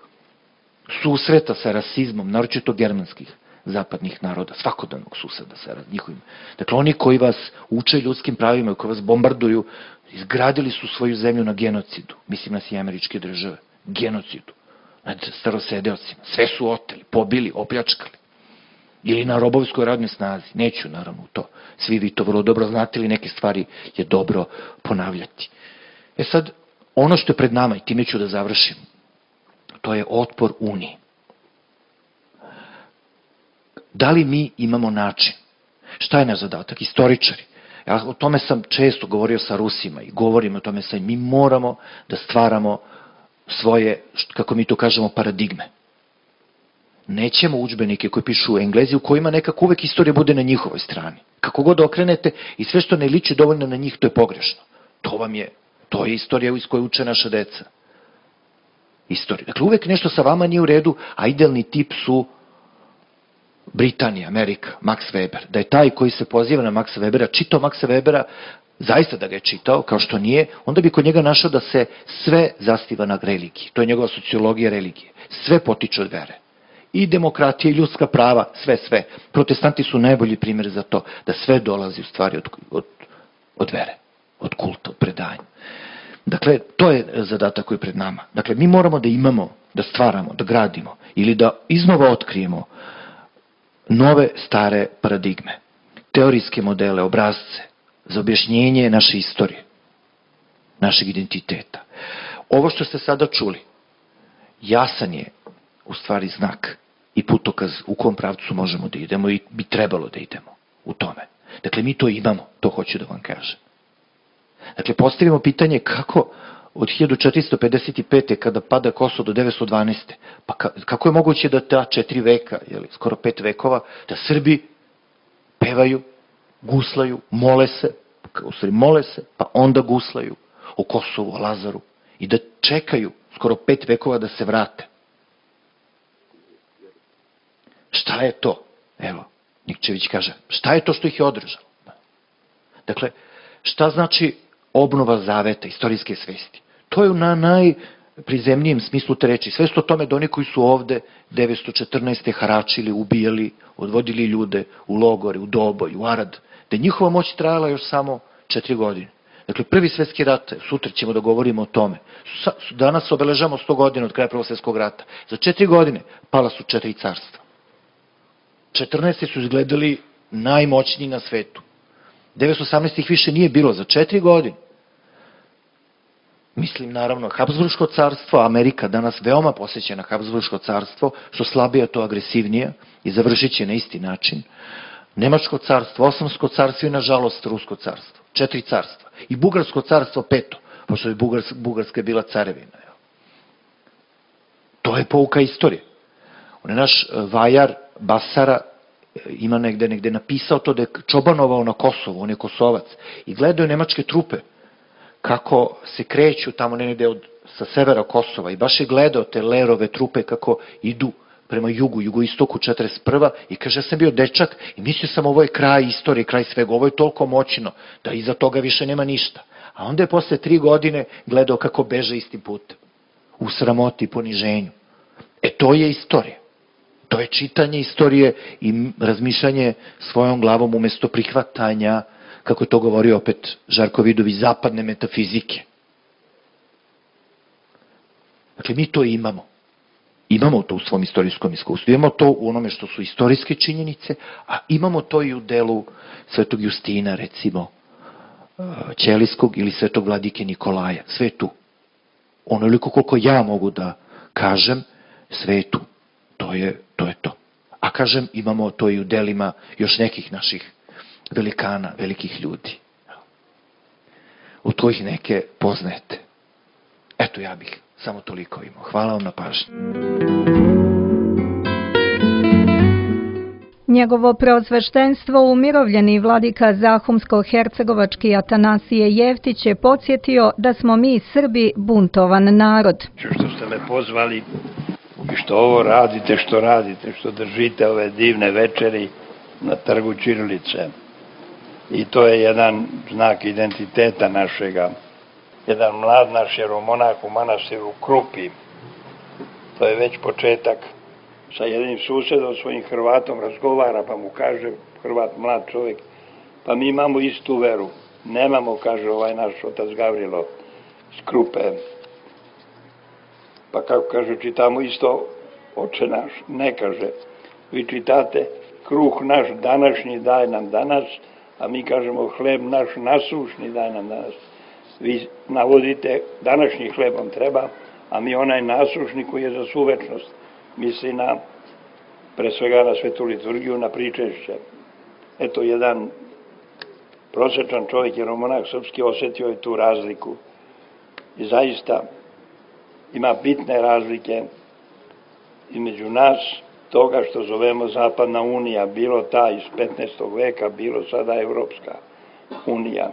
Susreta sa rasizmom, naročito germanskih zapadnih naroda, svakodnevnog susreta sa njihovim. Dakle, oni koji vas uče ljudskim pravima, koji vas bombarduju, izgradili su svoju zemlju na genocidu, mislim na Sjedinjene Američke Države, genocidu, nad starosedeocima, sve su oteli, pobili, opljačkali. Ili na robovskoj radnoj snazi. Neću, naravno, u to. Svi vi to vrlo dobro znate, ili neke stvari je dobro ponavljati. E sad, ono što je pred nama, i time ću da završim, to je otpor Uniji. Da li mi imamo način? Šta je naš zadatak? Istoričari. Ja o tome sam često govorio sa Rusima i govorim o tome sa mi moramo da stvaramo svoje, kako mi to kažemo, paradigme. Nećemo udžbenike koji pišu Englezi u kojima nekako uvek istorija bude na njihovoj strani. Kako god okrenete i sve što ne liči dovoljno na njih, to je pogrešno. To vam je, to je istorija iz koje uče naša deca. Istorija. Dakle, uvek nešto sa vama nije u redu, a idealni tip su Britanija, Amerika, Max Weber. Da je taj koji se poziva na Maxa Webera, čitao Maxa Webera, zaista da ga je čitao, kao što nije, onda bi kod njega našao da se sve zasniva na religiji. To je njegova sociologija religije. Sve potiče od vere. I demokratija, i ljudska prava, sve, sve. Protestanti su najbolji primjer za to, da sve dolazi u stvari od, od, od vere, od kulta, od predanja. Dakle, to je zadatak koji je pred nama. Dakle, mi moramo da imamo, da stvaramo, da gradimo, ili da iznova otkrijemo nove, stare paradigme, teorijske modele, obrazce, za objašnjenje naše istorije, našeg identiteta. Ovo što ste sada čuli, jasan je u stvari znak i putokaz u kom pravcu možemo da idemo i bi trebalo da idemo u tome. Dakle, mi to imamo, to hoću da vam kažem. Dakle, postavimo pitanje kako od hiljadu četiristo pedeset pete. kada pada Kosovo do devetsto dvanaeste. pa kako je moguće da ta četiri veka, jeli, skoro pet vekova, da Srbi pevaju, guslaju, mole se, u stvari mole se, pa onda guslaju o Kosovu, o Lazaru i da čekaju skoro pet vekova da se vrate. Šta je to? Evo, Nikčević kaže, šta je to što ih je održalo? Dakle, šta znači obnova zaveta, istorijske svesti? To je na najprizemnijem smislu te reči. Sve što tome da oni koji su ovde devetsto četrnaeste. haračili, ubijali, odvodili ljude u logore, u Doboj, u Arad, da je njihova moć trajala još samo četiri godine. Dakle, prvi svetski rat, sutra ćemo da govorimo o tome. Danas obeležamo sto godina od kraja prvog svetskog rata. Za četiri godine pala su četiri carstva. četrnaeste. su izgledali najmoćniji na svetu. devetsto osamnaeste. ih više nije bilo za četiri godine. Mislim, naravno, Habsburško carstvo, Amerika danas veoma posjeća na Habsburško carstvo, što slabije to agresivnije i završit će na isti način. Nemačko carstvo, Osmansko carstvo i, nažalost, Rusko carstvo. Četiri carstva. I Bugarsko carstvo peto, pošto je Bugarska bila carevina. To je pouka istorije. On je naš vajar Basara, ima negde, negde napisao to da je čobanovao na Kosovu, on je Kosovac, i gledao nemačke trupe kako se kreću tamo negde od, sa severa Kosova i baš je gledao te Lerove trupe kako idu prema jugu, jugoistoku četrdeset prva. i kaže, ja sam bio dečak i mislio sam ovo je kraj istorije, kraj svega, ovo je toliko moćno da iza toga više nema ništa. A onda je posle tri godine gledao kako beže istim putem, u sramoti i poniženju. E to je istorija. To je čitanje istorije i razmišljanje svojom glavom umesto prihvatanja, kako je to govorio opet Žarko Vidović, zapadne metafizike. Dakle, mi to imamo. Imamo to u svom istorijskom iskustvu. Imamo to u onome što su istorijske činjenice, a imamo to i u delu Svetog Justina, recimo, Ćelijskog ili Svetog Vladike Nikolaja. Sve tu. Onoliko koliko ja mogu da kažem, sve tu. To je, to je to. A kažem, imamo to i u delima još nekih naših velikana, velikih ljudi. Od kojih neke poznajete. Eto, ja bih samo toliko imao. Hvala vam na pažnji. Njegovo preosveštenstvo umirovljeni vladika Zahumsko-hercegovački Atanasije Jeftić je podsjetio da smo mi Srbi buntovan narod. Što ste me pozvali i što ovo radite, što radite, što držite ove divne večeri na trgu ćirilice. I to je jedan znak identiteta našega. Jedan mlad naš jeromonah u manastiru Krupi. To je već početak. Sa jednim susedom, svojim Hrvatom, razgovara, pa mu kaže, Hrvat, mlad čovjek, pa mi imamo istu veru. Nemamo, kaže ovaj naš otac Gavrilo iz Krupe. Pa kako kaže, čitamo isto Oče naš. Ne, kaže, vi čitate kruh naš današnji daj nam danas, a mi kažemo hleb naš nasušni daj nam danas. Vi navodite današnji hleb vam treba, a mi onaj nasušni koji je za suvečnost. Misli na, pre svega na svetu liturgiju, na pričešće. Eto, jedan prosječan čovjek, jer monah srpski, osjetio je tu razliku. I zaista ima bitne razlike između nas, toga što zovemo Zapadna unija, bilo ta iz petnaestog veka, bilo sada Evropska unija.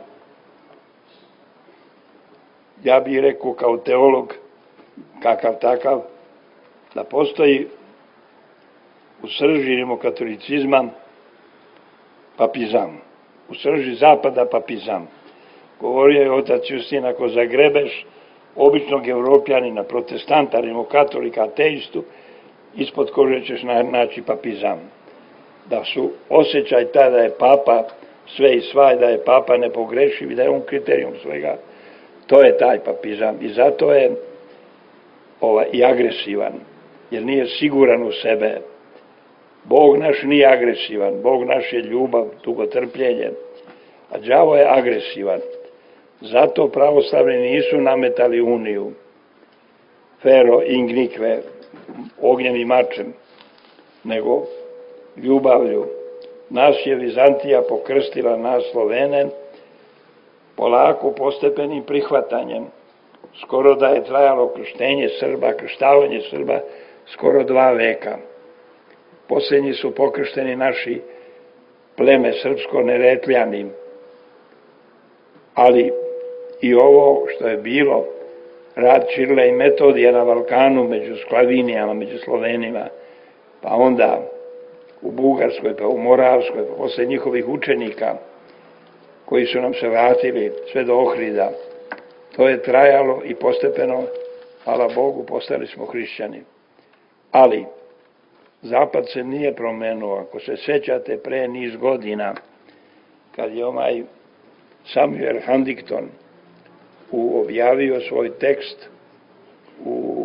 Ja bih rekao kao teolog, kakav takav, da postoji u srži rimokatolicizma papizam, u srži zapada papizam. Govorio je otac Justin, ako zagrebeš običnog evropljanina, protestanta, rimokatolika, ateistu, ispod kože ćeš naći papizam. Da su osjećaj tada da je papa sve i svaj, da je papa nepogrešiv i da je on kriterijum svega, to je taj papizam. I zato je ovaj, i agresivan, jer nije siguran u sebe. Bog naš nije agresivan, Bog naš je ljubav, dugotrpljenje, a đavo je agresivan. Zato pravoslavni nisu nametali uniju, fero ingnikve, ognjem i mačem, nego ljubavlju. Nas je Vizantija pokrstila, nas Slovene, polako postepenim prihvatanjem. Skoro da je trajalo krštenje Srba, krštavanje Srba, skoro dva veka. Posljednji su pokršteni naši pleme srpsko-neretljani, ali i ovo što je bilo, rad Ćirila i Metodija na Balkanu među Sklavinijama, među Slovenima, pa onda u Bugarskoj, pa u Moravskoj, pa posle njihovih učenika koji su nam se vratili sve do Ohrida. To je trajalo i postepeno, hvala Bogu, postali smo hrišćani. Ali Zapad se nije promenuo. Ako se sećate pre niz godina, kad je ovaj Samuel Huntington objavio svoj tekst u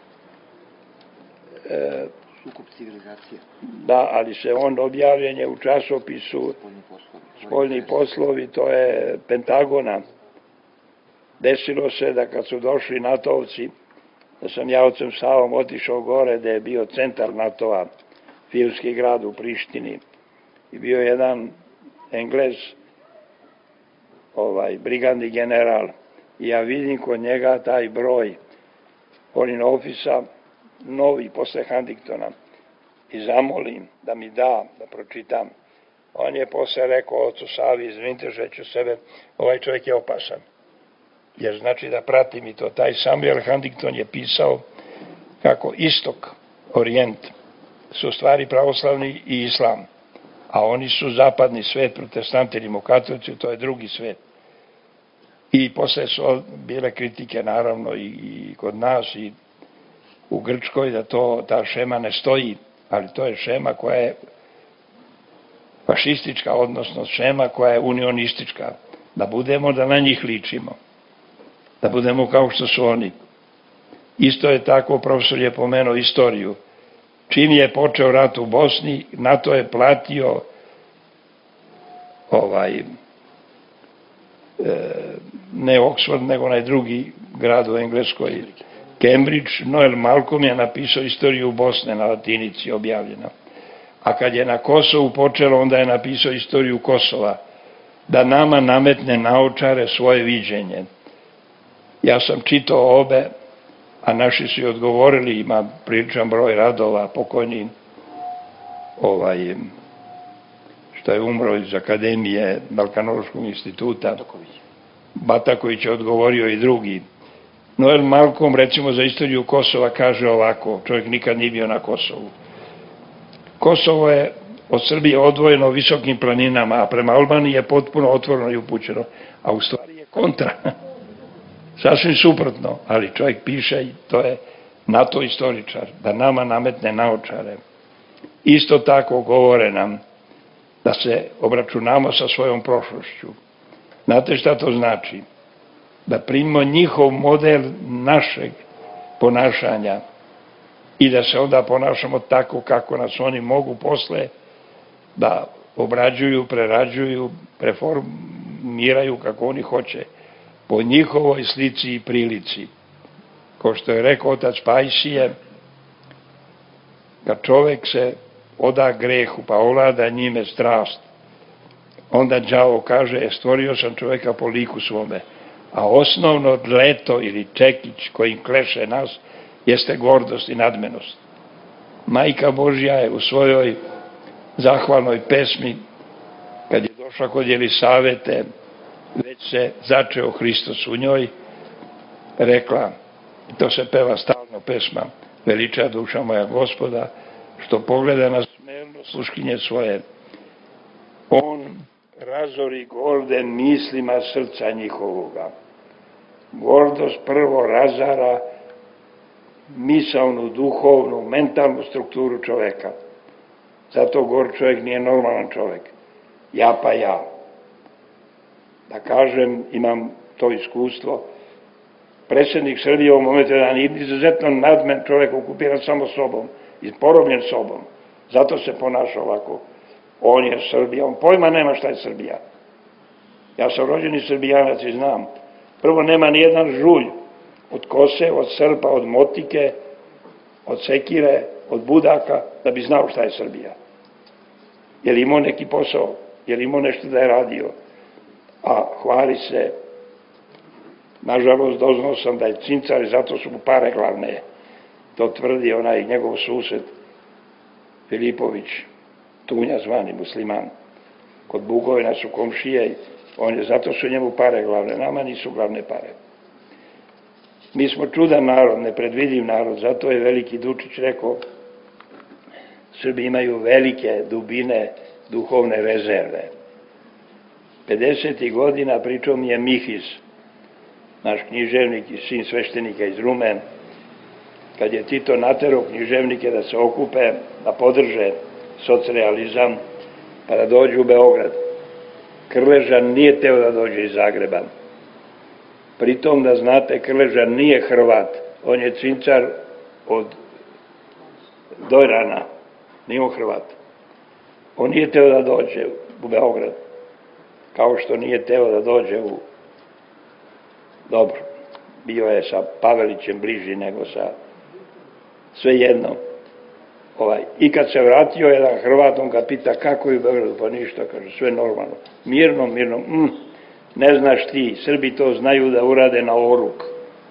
e, Sukob civilizacije. Da, ali se on objavljen je u časopisu Spoljni poslovi, to je Pentagona. Desilo se da kad su došli natovci, da sam ja ocem Savom otišao gore, da je bio centar NATO-a, filmski grad u Prištini. I bio jedan Englez, ovaj, brigandni general. I ja vidim kod njega taj broj Foreign Office-a, novi posle Huntingtona. I zamolim da mi da, da pročitam. On je posle rekao ocu Savi, izvinite že ću sebe, ovaj čovjek je opasan. Jer znači da pratim i to. Taj Samuel Huntington je pisao kako istok, orijent, su stvari pravoslavni i islam. A oni su zapadni svet, protestanti, rimokatolici, to je drugi svet. I posle su bile kritike naravno i, i kod nas i u Grčkoj da to, ta šema ne stoji, ali to je šema koja je fašistička, odnosno šema koja je unionistička. Da budemo, da na njih ličimo. Da budemo kao što su oni. Isto je tako, profesor je pomenuo istoriju. Čim je počeo rat u Bosni, NATO je platio ovaj, e, ne Oxford, nego onaj drugi grad u Engleskoj, Cambridge. Noel Malcolm je napisao istoriju Bosne na latinici objavljena. A kad je na Kosovu počelo, onda je napisao istoriju Kosova, da nama nametne naočare svoje viđenje. Ja sam čitao obe, a naši su i odgovorili, ima priličan broj radova, pokojni ovaj, što je umro iz Akademije Balkanološkog instituta, Bataković je odgovorio i drugi. Noel Malcolm, recimo za istoriju Kosova, kaže ovako, čovjek nikad nije bio na Kosovu. Kosovo je od Srbije odvojeno visokim planinama, a prema Albaniji je potpuno otvoreno i upućeno, a u stvari je kontra. Sasvim suprotno, ali čovjek piše i to je NATO istoričar, da nama nametne naočare. Isto tako govore nam da se obračunamo sa svojom prošlošću. Znate šta to znači? Da primimo njihov model našeg ponašanja i da se onda ponašamo tako kako nas oni mogu posle da obrađuju, prerađuju, preformiraju kako oni hoće, po njihovoj slici i prilici. Ko što je rekao otac Pajsije, kad čovek se oda grehu pa ovlada njime strast, onda đavo kaže, stvorio sam čoveka po liku svome, a osnovno dleto ili čekić kojim kleše nas jeste gordost i nadmenost. Majka Božja je u svojoj zahvalnoj pesmi, kad je došla kod Jelisavete, već se začeo Hristos u njoj, rekla, i to se peva stalno pesma, veliča duša moja Gospoda, što pogleda na smerno sluškinje svoje. On razori gorde mislima srca njihovoga. Gordost prvo razara misaonu, duhovnu, mentalnu strukturu čoveka. Zato gor čovjek nije normalan čovjek. Ja pa ja. Da kažem, imam to iskustvo. Predsjednik Srbije u momentu jedan izuzetno nadmen čovjek, okupiran samo sobom i porobljen sobom. Zato se ponaša ovako. On je Srbija, on pojma nema šta je Srbija. Ja sam rođeni Srbijanac i znam. Prvo, nema ni jedan žulj od kose, od srpa, od motike, od sekire, od budaka, da bi znao šta je Srbija. Je li imao neki posao? Je li imao nešto da je radio? A hvali se, nažalost, doznao sam da je cincar i zato su mu pare glavne. To tvrdi onaj njegov sused Filipović, Tunja zvani musliman. Kod Bugovina su komšije, on je, zato su njemu pare glavne, nama nisu glavne pare. Mi smo čudan narod, nepredvidiv narod, zato je veliki Dučić rekao, Srbi imaju velike dubine duhovne rezerve. pedesetih godina pričao mi je Mihis, naš književnik i sin sveštenika iz Rume, kad je Tito naterao književnike da se okupe, da podrže socrealizam, pa da dođu u Beograd. Krležan nije teo da dođe iz Zagreba. Pritom da znate, Krležan nije Hrvat, on je cincar od Dojrana, nije on Hrvat. On nije teo da dođe u Beograd, kao što nije teo da dođe u... Dobro, bio je sa Pavelićem bliži nego sa... Svejedno. Ovaj. I kad se vratio jedan Hrvat, on ga pita kako je u Beogradu, pa ništa, kaže, sve normalno. Mirno, mirno, mm, ne znaš ti, Srbi to znaju da urade na oruk.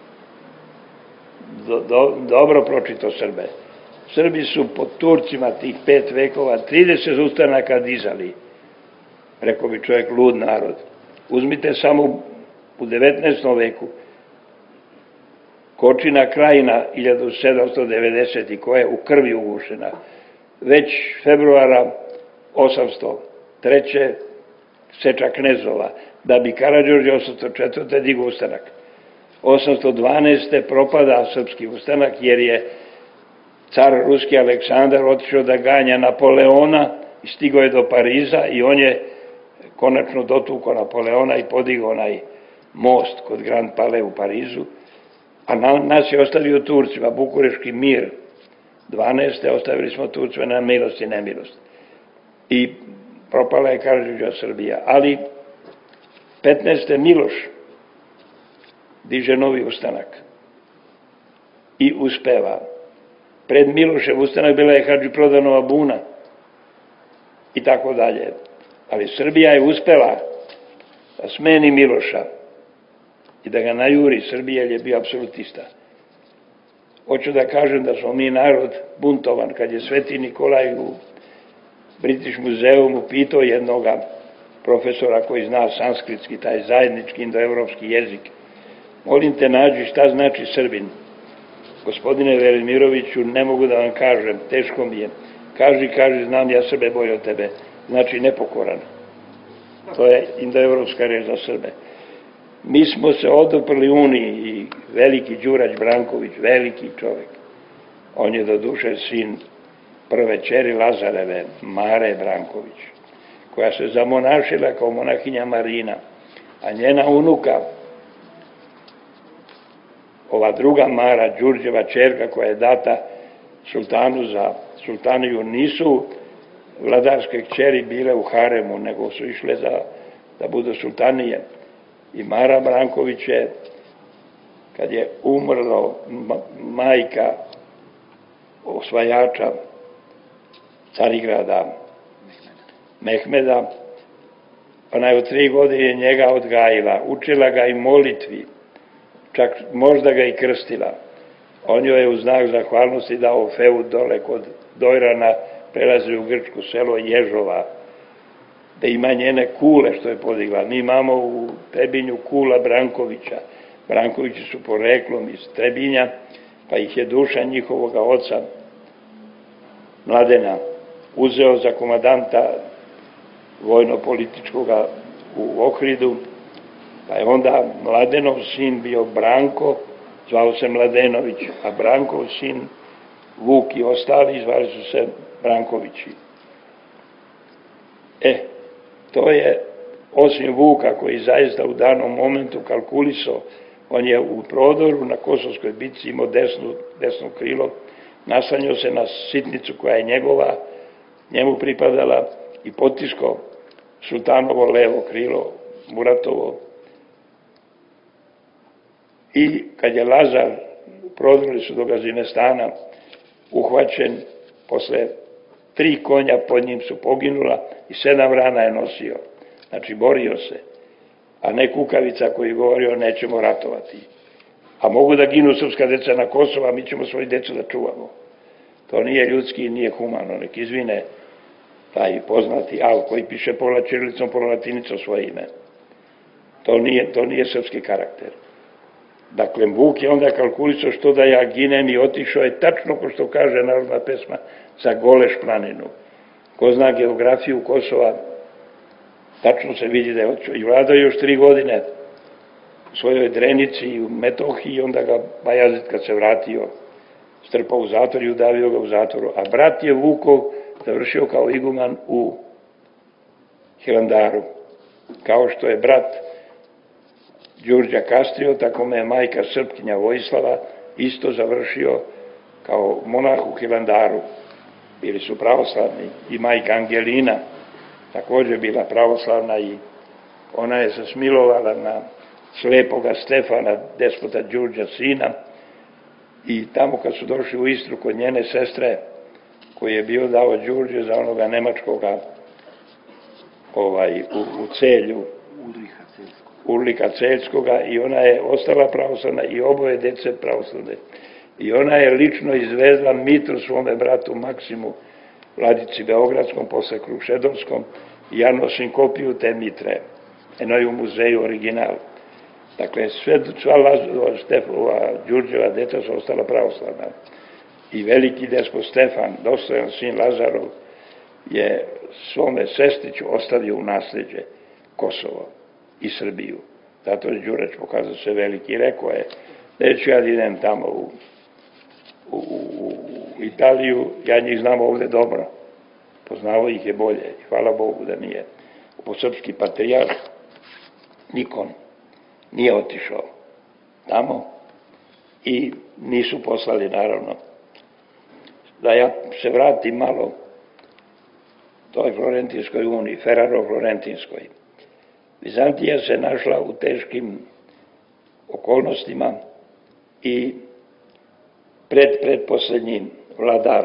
Do, do, dobro pročito Srbe. Srbi su pod Turcima tih pet vekova trideset ustanaka dizali. Rekao bi čovjek, lud narod. Uzmite samo u devetnaestom veku Kočina krajina hiljadu sedamsto devedeset. koja je u krvi ugušena. Već februara osamsto treće. seča knezova, da bi Karađorđe osamsto četvrte. digao ustanak. osamsto dvanaeste. propada srpski ustanak jer je car ruski Aleksandar otišao da ganja Napoleona i stigao je do Pariza i on je konačno dotukao Napoleona i podigao onaj most kod Grand Palais u Parizu, a nas je ostavio Turcima, Bukureški mir. dvanaeste. ostavili smo Turcima na milost i nemilost. I propala je Karađorđeva Srbija. Ali petnaeste. Miloš diže novi ustanak i uspeva. Pred Milošev ustanak bila je Hadži Prodanova buna i tako dalje. Ali Srbija je uspela da smeni Miloša i da ga najuri. Srbija je bio apsolutista. Hoću da kažem da smo mi narod buntovan. Kad je Sveti Nikolaj u British muzeumu pitao jednoga profesora koji zna sanskritski, taj zajednički indoevropski jezik, molim te nađi šta znači Srbin. Gospodine Velimiroviću, ne mogu da vam kažem, teško mi je. Kaži, kaži, znam ja Srbe bolje od tebe. Znači nepokoran. To je indoevropska reč za Srbe. Mi smo se oduprli Uniji i veliki Đurać Branković, veliki čovek. On je do duše sin prve ćeri Lazareve, Mare Branković, koja se zamonašila kao monahinja Marina, a njena unuka, ova druga Mara, Đurđeva ćerka koja je data sultanu za sultaniju, nisu vladarske kćeri bile u haremu, nego su išle za, da budu sultanije. I Mara Branković je kad je umrlo majka osvajača Carigrada, Mehmeda, ona je u tri godine njega odgajila, učila ga i molitvi, čak možda ga i krstila. On joj je u znak zahvalnosti dao feud dole kod Dojrana, prelazi u grčko selo Ježova, da ima njene kule što je podigla. Mi imamo u Trebinju kula Brankovića. Brankovići su poreklom iz Trebinja, pa ih je duša njihovoga oca Mladena uzeo za komadanta vojno-političkoga u Ohridu, pa je onda Mladenov sin bio Branko, zvao se Mladenović, a Brankov sin Vuk i ostali zvali su se Brankovići. E, to je, osim Vuka koji zaista u danom momentu kalkulisao, on je u prodoru na Kosovskoj bitci imao desnu, desno krilo, naslanjao se na sitnicu koja je njegova, njemu pripadala i potiskao sultanovo levo krilo, Muratovo. I kad je Lazar, prodrli su do Gazinestana, uhvaćen, posle tri konja pod njim su poginula i sedam rana je nosio. Znači, borio se, a ne kukavica koji govorio nećemo ratovati. A mogu da ginu srpska deca na Kosovo, a mi ćemo svoju decu da čuvamo. To nije ljudski i nije humano. Nek izvine taj poznati Al koji piše pola ćirilicom, pola latinicom svoje ime. To nije, to nije srpski karakter. Dakle, Vuk je onda kalkulisao što da ja ginem i otišao je tačno, ko što kaže narodna pesma, za Goleš planinu. Ko zna geografiju Kosova, tačno se vidi da je otišao. I vladao još tri godine u svojoj Drenici i u Metohiji, i onda ga Bajazid kad se vratio, strpao u zatvor i udavio ga u zatvoru. A brat je Vukov završio kao iguman u Hilandaru. Kao što je brat Đurđa Kastrio, tako me je majka Srpkinja Vojislava isto završio kao monah u Hilandaru. Bili su pravoslavni. I majka Angelina također bila pravoslavna i ona je se smilovala na slepoga Stefana, despota Đurđa sina, i tamo kad su došli u Istru kod njene sestre, koji je bio dao Đurđe za onoga nemačkoga ovaj, u, u Celju, Urlika Celjskoga, i ona je ostala pravoslavna i oboje dece pravoslavne. I ona je lično izvezla mitru svome bratu Maksimu, vladici Beogradskom, posle Krušedorskom, i ja nosim kopiju te mitre. Eno je u muzeju original. Dakle, sve, sva Lazova, Štefova, Đurđeva deca su ostala pravoslavna. I veliki despot Stefan, dostojan sin Lazarov, je svome sestriću ostavio u nasljeđe Kosovo i Srbiju. Zato je Đureć pokazao se veliki i rekao je, neću ja da idem tamo u, u, u Italiju, ja njih znam ovde dobro. Poznao ih je bolje i hvala Bogu da nije. Po srpski patrijarh Nikon nije otišao tamo i nisu poslali, naravno. Da ja se vratim malo toj Florentinskoj uniji, Ferraro-Florentinskoj. Vizantija se našla u teškim okolnostima i pred, predposlednji vladar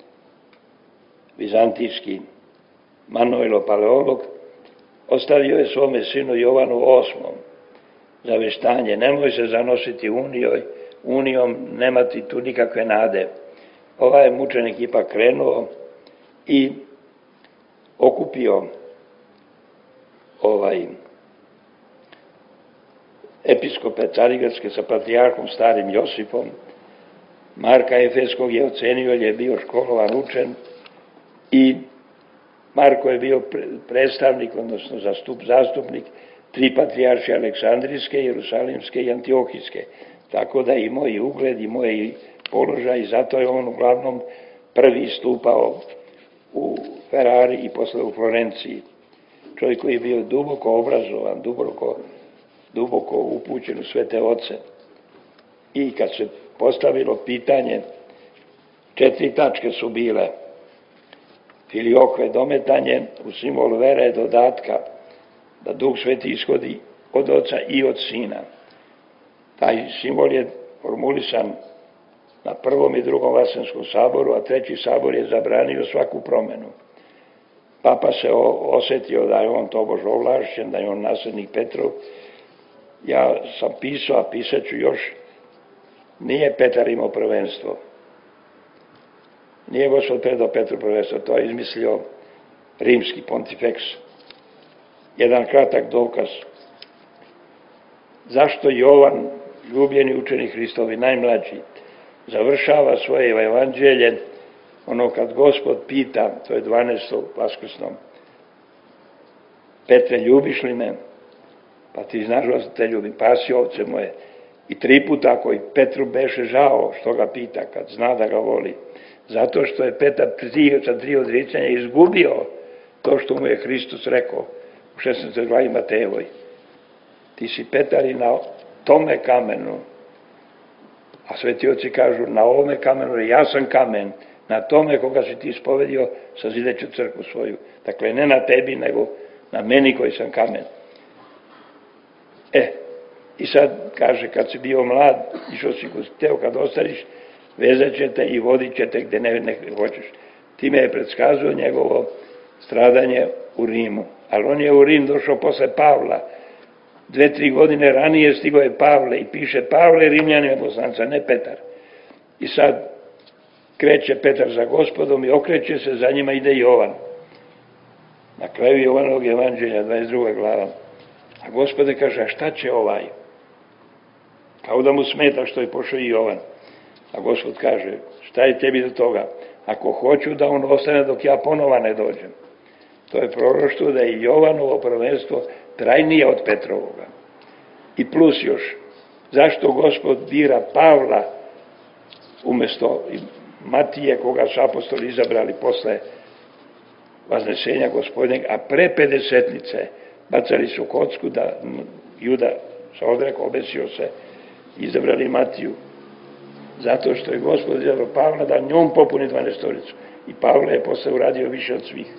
vizantijski Manojlo Paleolog ostavio je svome sinu Jovanu osmom zaveštanje, nemoj se zanositi unijoj, unijom, nemati tu nikakve nade. Ovaj mučenik ipak krenuo i okupio ovaj episkope Carigradske sa patrijarhom starim Josipom. Marka Efeskog je ocenio, jer je bio školovan, učen, i Marko je bio predstavnik, odnosno zastup, zastupnik tri patrijarše Aleksandrijske, Jerusalimske i Antiohijske. Tako da imao i ugled, imao i položaj, i zato je on uglavnom prvi stupao u Ferrari i posle u Florenciji. Čovjek koji je bio duboko obrazovan, duboko, duboko upućen u sve te oce. I kad se postavilo pitanje, četiri tačke su bile: filiokve, dometanje, u simbolu vere dodatka, da Duh Sveti ishodi od Oca i od Sina. Taj simbol je formulisan na prvom i drugom Vasenskom saboru, a treći sabor je zabranio svaku promenu. Papa se osetio da je on tobož ovlašćen, da je on naslednik Petrov. Ja sam pisao, a pisat ću još, nije Petar imao prvenstvo. Nije Gospod predao Petru prvenstvo, to je izmislio rimski pontifeks. Jedan kratak dokaz. Zašto Jovan, ljubljeni učenik Hristovi, najmlađi, završava svoje evanđelje, ono kad Gospod pita, to je dvanaestom vaskrsnom, Petre, ljubiš li me? Pa ti znaš da te ljubim, pasi ovce moje. I tri puta ako i Petru beše žao što ga pita, kad zna da ga voli, zato što je Petar tri, sa tri odricanja izgubio to što mu je Hristos rekao u šesnaestoj glavi Matejevoj. Ti si Petar i na tome kamenu, a sveti oci kažu na ovome kamenu, ja sam kamen, na tome koga si ti ispovedio, sazideću crkvu svoju. Dakle, ne na tebi, nego na meni koji sam kamen. E, i sad kaže, kad si bio mlad, išao si kod teo, kad ostariš, vezat će te i vodit će te gde ne, ne hoćeš. Time je predskazao njegovo stradanje u Rimu. Ali on je u Rim došao posle Pavla. Dve, tri godine ranije stigo je Pavle i piše Pavle Rimljanima poslanca, ne Petar. I sad kreće Petar za Gospodom i okreće se, za njima ide Jovan. Na kraju Jovanovog evanđelja, dvadeset druga glava. A Gospode kaže, a šta će ovaj? Kao da mu smeta što je pošao i Jovan. A Gospod kaže, šta je tebi do toga? Ako hoću da on ostane dok ja ponova ne dođem. To je proroštvo da je Jovanovo prvenstvo trajnije od Petrovoga. I plus još, zašto Gospod bira Pavla umesto Matije, koga su apostoli izabrali posle vaznesenja Gospodnjeg, a pre pedesetnice bacali su kocku da Juda se odrekao, obesio se, izabrali Matiju. Zato što je Gospod izabrao Pavla da njom popuni dvanaestoricu. I Pavle je posle uradio više od svih.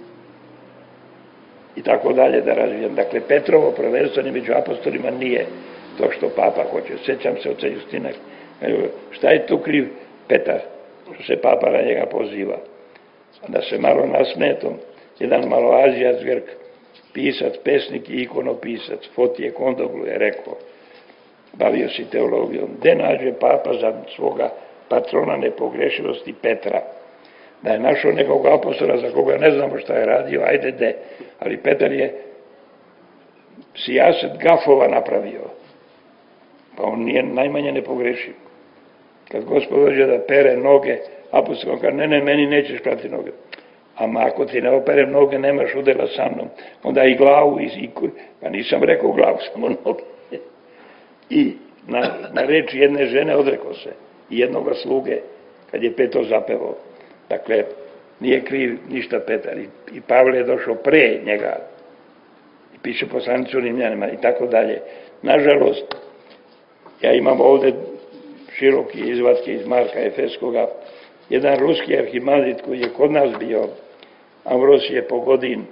I tako dalje da razvijem. Dakle, Petrovo prvenstvo među apostolima nije to što Papa hoće. Sećam se oca Justina. Šta je tu kriv Petar? Što se Papa na njega poziva. Da se malo nasmetom, jedan maloazijac Grk, pisac, pesnik i ikonopisac, Fotije Kondoglu je rekao, bavio si teologijom, gde nađe Papa za svoga patrona nepogrešivosti Petra? Da je našao nekog apostola za koga ne znamo šta je radio, ajde de, ali Petar je sijaset gafova napravio, pa on nije najmanje nepogrešiv. Kad Gospod dođe da pere noge, apostolom kaže, ne, ne, meni nećeš prati noge. Ama ako ti ne operem noge, nemaš udela sa mnom, onda i glavu, i, i, pa nisam rekao glavu, samo noge. I na, na reči jedne žene odrekao se, i jednoga sluge, kad je Peto zapevao. Dakle, nije kriv ništa Petar. I, i Pavle je došao pre njega. I piše poslanicu Rimljanima i tako dalje. Nažalost, ja imam ovde široki izvatke iz Marka Efeskoga. Jedan ruski arhimandrit koji je kod nas bio, Ambrosije Pogodin,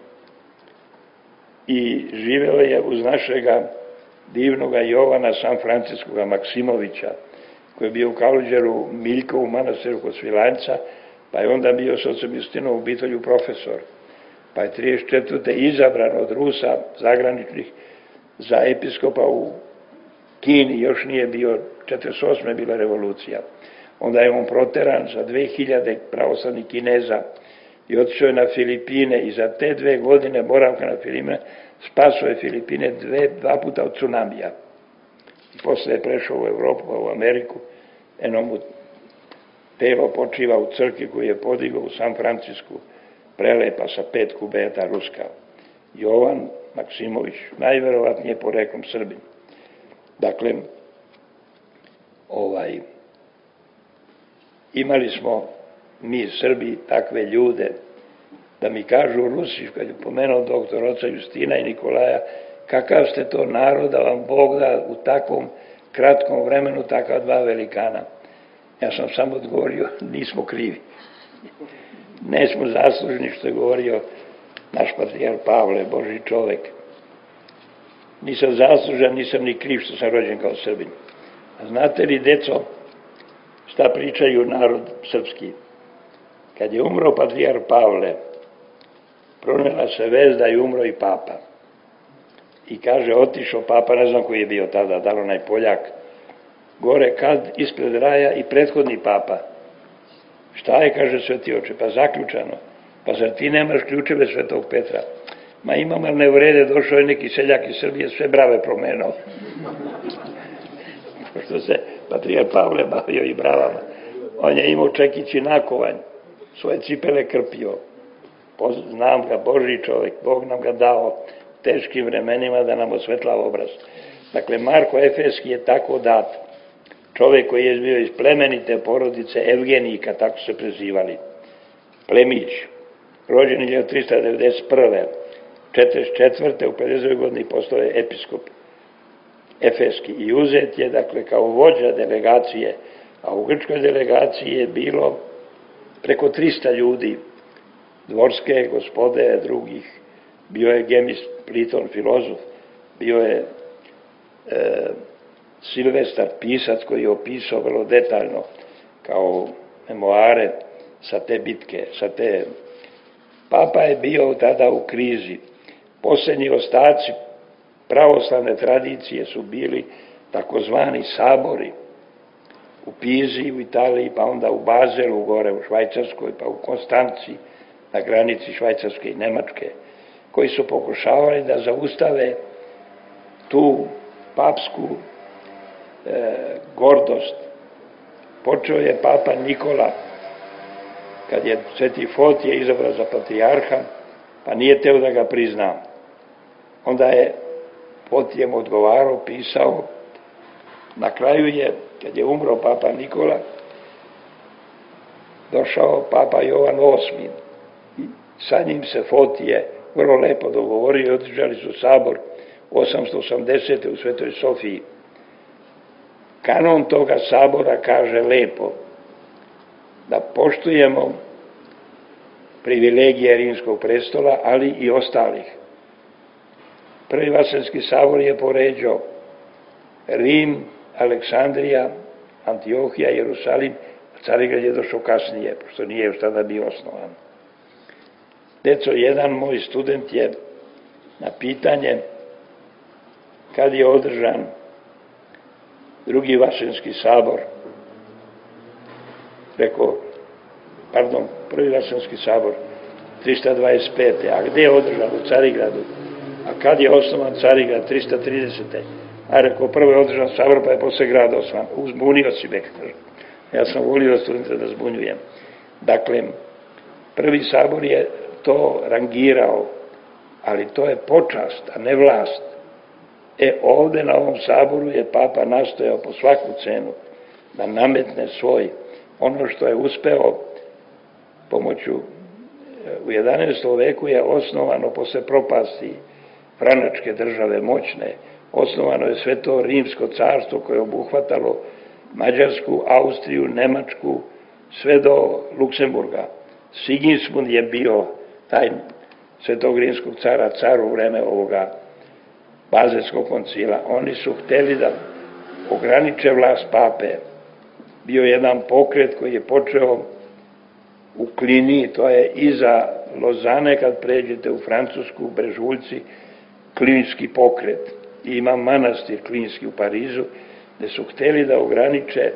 i živeo je uz našega divnoga Jovana San Franciskoga Maksimovića, koji je bio u Kaluđeru Miljkovu manastiru kod Svilajnca, pa je onda bio s ocem Justinom u Bitolju profesor. Pa je trideset četvrte izabran od Rusa zagraničnih za episkopa u Kini, još nije bio, četrdeset osme je bila revolucija. Onda je on proteran za dve hiljade pravoslavnih Kineza i otišao je na Filipine i za te dve godine boravka na Filipine spasao je Filipine dve, dva puta od tsunamija. I posle je prešao u Evropu, u Ameriku, eno mu telo počiva u crkvi koju je podigao u San Francisku, prelepa sa pet kubeta ruska. Jovan Maksimović, najverovatnije poreklom Srbin. Dakle, ovaj, imali smo mi Srbi takve ljude, da mi kažu Rusi, kad je pomenuo doktor oca Justina i Nikolaja, kakav ste to narod da vam Bog da u takvom kratkom vremenu takva dva velikana. Ja sam samo odgovorio, nismo krivi. Nesmo zaslužni što je govorio naš patrijar Pavle, Božji čovek. Nisam zaslužan, nisam ni kriv što sam rođen kao Srbin. Znate li, deco, šta pričaju narod srpski? Kad je umro patrijar Pavle, pronela se vez da je umro i papa. I kaže, otišao papa, ne znam koji je bio tada, da li onaj Poljak, gore kad ispred raja i prethodni papa. Šta je, kaže Sveti oče? Pa zaključano. Pa zar ti nemaš ključeve Svetog Petra? Ma imam, ali ne vrede, došao je neki seljak iz Srbije, sve brave promenao. Pošto se patrijar Pavle bavio i bravama. On je imao čekić i nakovanj, svoje cipele krpio. Znam ga, Božji čovjek, Bog nam ga dao teškim vremenima da nam osvetlava obraz. Dakle, Marko Efeski je tako dat. Čovjek koji je bio iz plemenite porodice Evgenijka, tako se prezivali. Plemić, rođen je trista devedeset prve. četrdeset četvrte u pedesetoj godini postao je episkop Efeski i uzet je, dakle, kao vođa delegacije, a u grčkoj delegaciji je bilo preko trista ljudi, dvorske, gospode, drugih. Bio je Gemis Pliton, filozof, bio je e, Silvestar, pisac koji je opisao vrlo detaljno kao memoare sa te bitke, sa te... Papa je bio tada u krizi. Posljednji ostaci pravoslavne tradicije su bili takozvani sabori u Pizi, u Italiji, pa onda u Bazelu, gore u Švajcarskoj, pa u Konstanci, na granici Švajcarske i Nemačke, koji su pokušavali da zaustave tu papsku e, gordost. Počeo je papa Nikola, kad je Sveti Fotije izabran za patrijarha, pa nije teo da ga prizna. Onda je Fotijem odgovarao, pisao, na kraju je, kad je umro papa Nikola, došao papa Jovan osmi. Sa njim se Fotije vrlo lepo dogovorio i održali su sabor osamsto osamdesete u Svetoj Sofiji. Kanon toga sabora kaže lepo da poštujemo privilegije Rimskog prestola, ali i ostalih. Prvi Vaseljenski sabor je poređao Rim, Aleksandrija, Antiohija, Jerusalim, a Carigrad je došao kasnije, pošto nije još tada bio osnovan. Deco, jedan moj student je na pitanje kad je održan drugi Vaseljenski sabor, rekao, pardon, prvi Vaseljenski sabor, trista dvadeset pete. A gde je održan? U Carigradu. A kad je osnovan Carigrad? trista tridesete. A rekao, prvo je održan sabor, pa je posle grada osnovan. Uzbunio si me, kaže. Ja sam volio studenta da zbunjujem. Dakle, prvi sabor je to rangirao, ali to je počast, a ne vlast. E, ovde na ovom saboru je papa nastojao po svaku cenu da nametne svoj, ono što je uspeo pomoću, u jedanaestom veku je osnovano posle propasti Franačke države moćne, osnovano je sve to Rimsko carstvo koje je obuhvatalo Mađarsku, Austriju, Nemačku, sve do Luksemburga. Sigismund je bio taj Svetog rimskog cara, car u vreme ovoga Bazelskog koncila. Oni su hteli da ograniče vlast pape. Bio jedan pokret koji je počeo u Klini, to je iza Lozane, kad pređete u Francusku, u Brežuljci, Klinski pokret. I ima manastir Klinski u Parizu, gde su hteli da ograniče,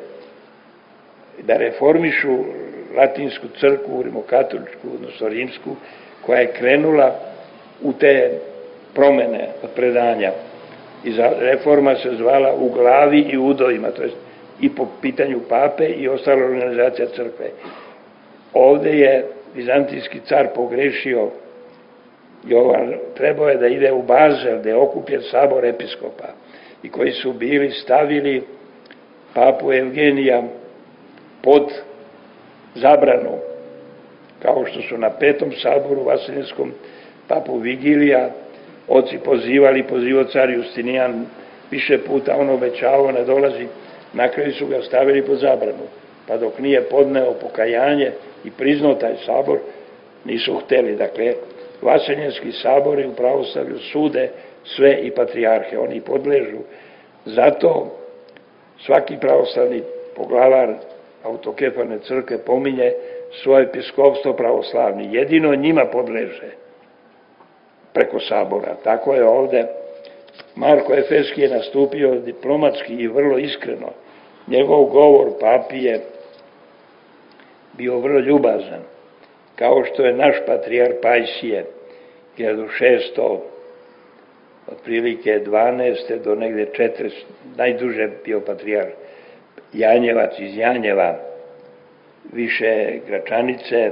da reformišu latinsku crkvu, rimokatoličku, odnosno rimsku, koja je krenula u te promene od predanja. I reforma se zvala U glavi i udovima, to je i po pitanju pape i ostala organizacija crkve. Ovde je vizantijski car pogrešio, Jovan, trebao je da ide u Bazel, gde je okupljen sabor episkopa, i koji su bili stavili papu Evgenija pod zabranu, kao što su na petom saboru Vaseljenskom papu Vigilija oci pozivali, pozivao car Justinijan više puta, on obećavao, ne dolazi, na kraju su ga stavili pod zabranu, pa dok nije podneo pokajanje i priznao taj sabor, nisu hteli. Dakle, Vaseljenski sabori u pravoslavlju sude sve i patrijarhe, oni podležu. Zato Svaki pravoslavni poglavar autokefalne crkve pominje svoje episkopstvo pravoslavni. Jedino njima podleže preko sabora. Tako je ovde Marko Efeski je nastupio diplomatski i vrlo iskreno. Njegov govor papi je bio vrlo ljubazan, kao što je naš patrijar Pajsije hiljadu šeststo otprilike dvanaeste do negde četrdeset, najduže bio patrijar Janjevac iz Janjeva, više Gračanice,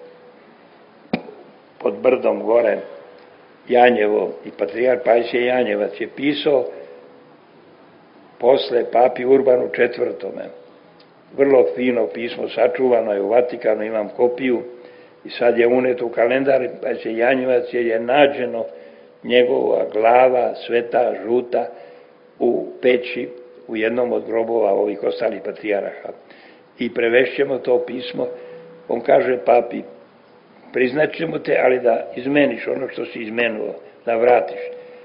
pod brdom gore Janjevo, i patrijar Pajsije Janjevac je pisao posle papi Urbanu četvrtome. Vrlo fino pismo, sačuvano je u Vatikanu, imam kopiju i sad je uneto u kalendar Pajsije Janjevac, jer je nađeno njegova glava sveta, žuta, u peći u jednom od grobova ovih ostalih patrijaraha. I prevešćemo to pismo. On kaže papi, priznaćemo te, ali da izmeniš ono što si izmenuo, da vratiš.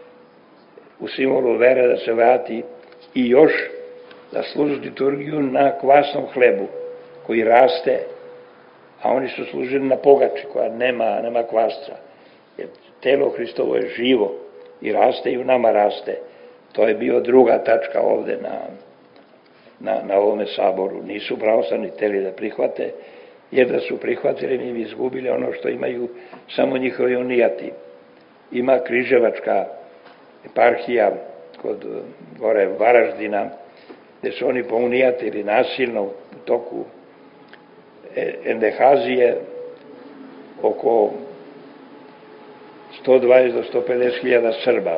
U simbolu vere da se vrati i još da služi liturgiju na kvasnom hlebu koji raste, a oni su služili na pogači koja nema, nema kvasca. Jer telo Hristovo je živo i raste i u nama raste. To je bio druga tačka ovde na, na, na ovome saboru. Nisu pravoslavni hteli da prihvate, jer da su prihvatili mi bi izgubili ono što imaju samo njihovi unijati. Ima Križevačka eparhija kod gore Varaždina, gde su oni pounijatili nasilno u toku endehazije oko sto dvadeset do sto pedeset hiljada Srba.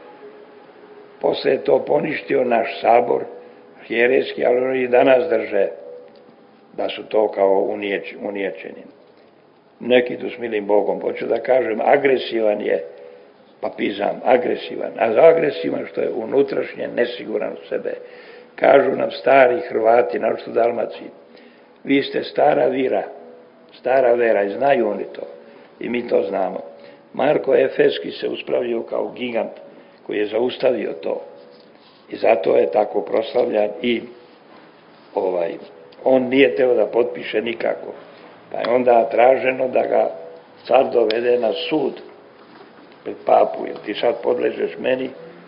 Posle je to poništio naš sabor arhijerejski, ali oni i danas drže da su to kao unijećeni. Neki tu s milim Bogom, hoću da kažem, agresivan je papizam, agresivan, a za agresivan što je unutrašnje nesiguran u sebe. Kažu nam stari Hrvati, naročito u Dalmaciji, vi ste stara vira, stara vera, i znaju oni to, i mi to znamo. Marko Efeski se uspravio kao gigant koji je zaustavio to i zato je tako proslavljan i ovaj, on nije teo da potpiše nikako. Pa je onda traženo da ga car dovede na sud pred papu, jer ti sad podležeš meni,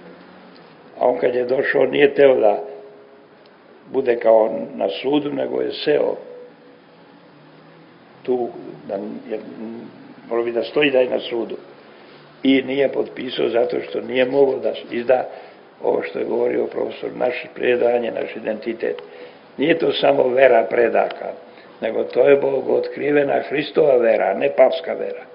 a on kad je došao nije teo da bude kao na sudu, nego je seo tu, da, jer mora bi da stoji da je na sudu. I nije potpisao zato što nije mogao da izda ovo što je govorio profesor, naše predanje, naš identitet. Nije to samo vera predaka, nego to je Bog otkrivena Hristova vera, a ne papska vera.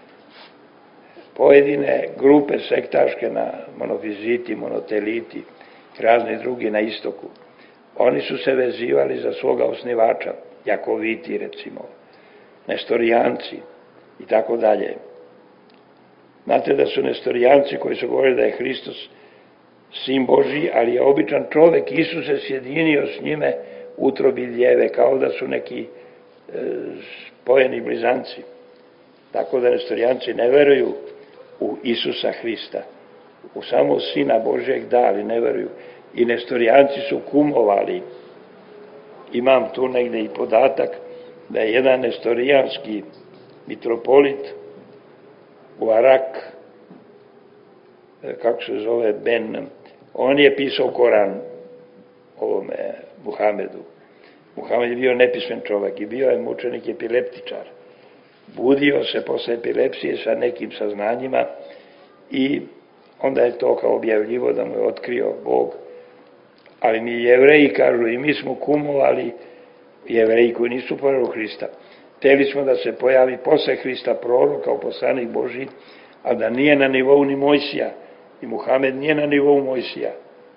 Pojedine grupe sektaške na monofiziti, monoteliti i razni drugi na istoku, oni su se vezivali za svoga osnivača, Jakoviti recimo, Nestorijanci i tako dalje. Znate da su Nestorijanci koji su govorili da je Hristos sin Božji, ali je običan čovek, Isus se sjedinio s njime u utrobi djeve, kao da su neki e, spojeni blizanci. Tako da Nestorijanci ne veruju u Isusa Hrista, u samo Sina Božjeg da, ali ne veruju. I Nestorijanci su kumovali. Imam tu negde i podatak da je jedan nestorijanski mitropolit u Arak, kako se zove, Ben, on je pisao Koran ovome Muhamedu. Muhamed je bio nepismen čovek i bio je mučenik epileptičar. Budio se posle epilepsije sa nekim saznanjima i onda je to kao objavljivo da mu je otkrio Bog. Ali mi Jevreji kažu, i mi smo kumovali, Jevreji koji nisu poverovali u Hrista. Hteli smo da se pojavi posle Hrista prorok kao poslanik Božji, a da nije na nivou ni Mojsija. I Muhamed nije na nivou Mojsija,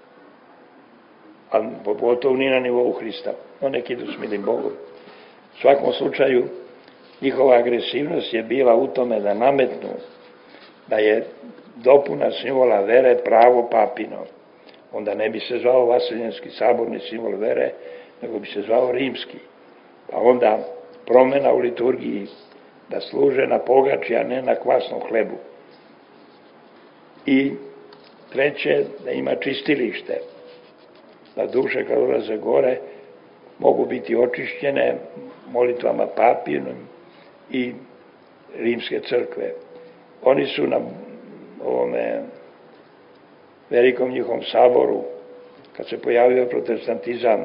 a pogotovo nije na nivou Hrista. No neki idu s milim Bogom. U svakom slučaju, njihova agresivnost je bila u tome da nametnu da je dopuna simbola vere pravo papino. Onda ne bi se zvao Vaseljenski saborni simbol vere, nego bi se zvao rimski. Pa onda promena u liturgiji da služe na pogači, a ne na kvasnom hlebu. I treće, da ima čistilište. da duše kad ulaze gore mogu biti očišćene molitvama papinom i rimske crkve. Oni su na ovome velikom njihovom saboru, kad se pojavio protestantizam,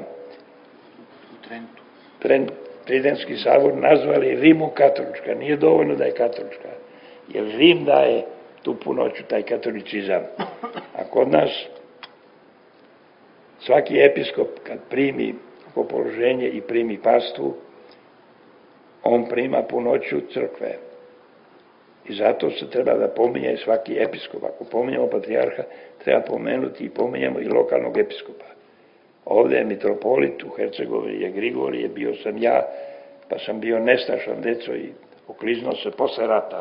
Trent, Tridentski sabor, nazvali Rimu katolička. Nije dovoljno da je katolička, jer Rim daje tu punoću, taj katolicizam. A kod nas svaki episkop kad primi položenje i primi pastvu, on prima punoću crkve. I zato se treba da pominje svaki episkop. Ako pominjamo patrijarha, treba pomenuti i pominjamo i lokalnog episkopa. Ovde je mitropolit, u Hercegovini je Grigorije, bio sam ja, pa sam bio nestašan deco i okliznuo se posle rata.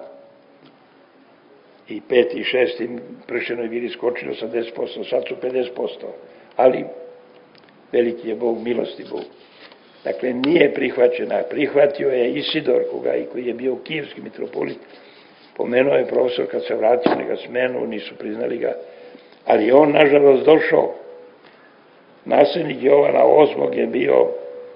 I peti i šesti pršenoj viri skočilo osamdeset posto, sad su pedeset posto. Ali veliki je Bog, milosti Bog. Dakle, nije prihvaćena. Prihvatio je Isidor, koga, koji je bio kijevski mitropolit. Pomenuo je profesor kad se vratio, neka smenu, nisu priznali ga. Ali on, nažalost, došao. Naslednik Jovana osmog je bio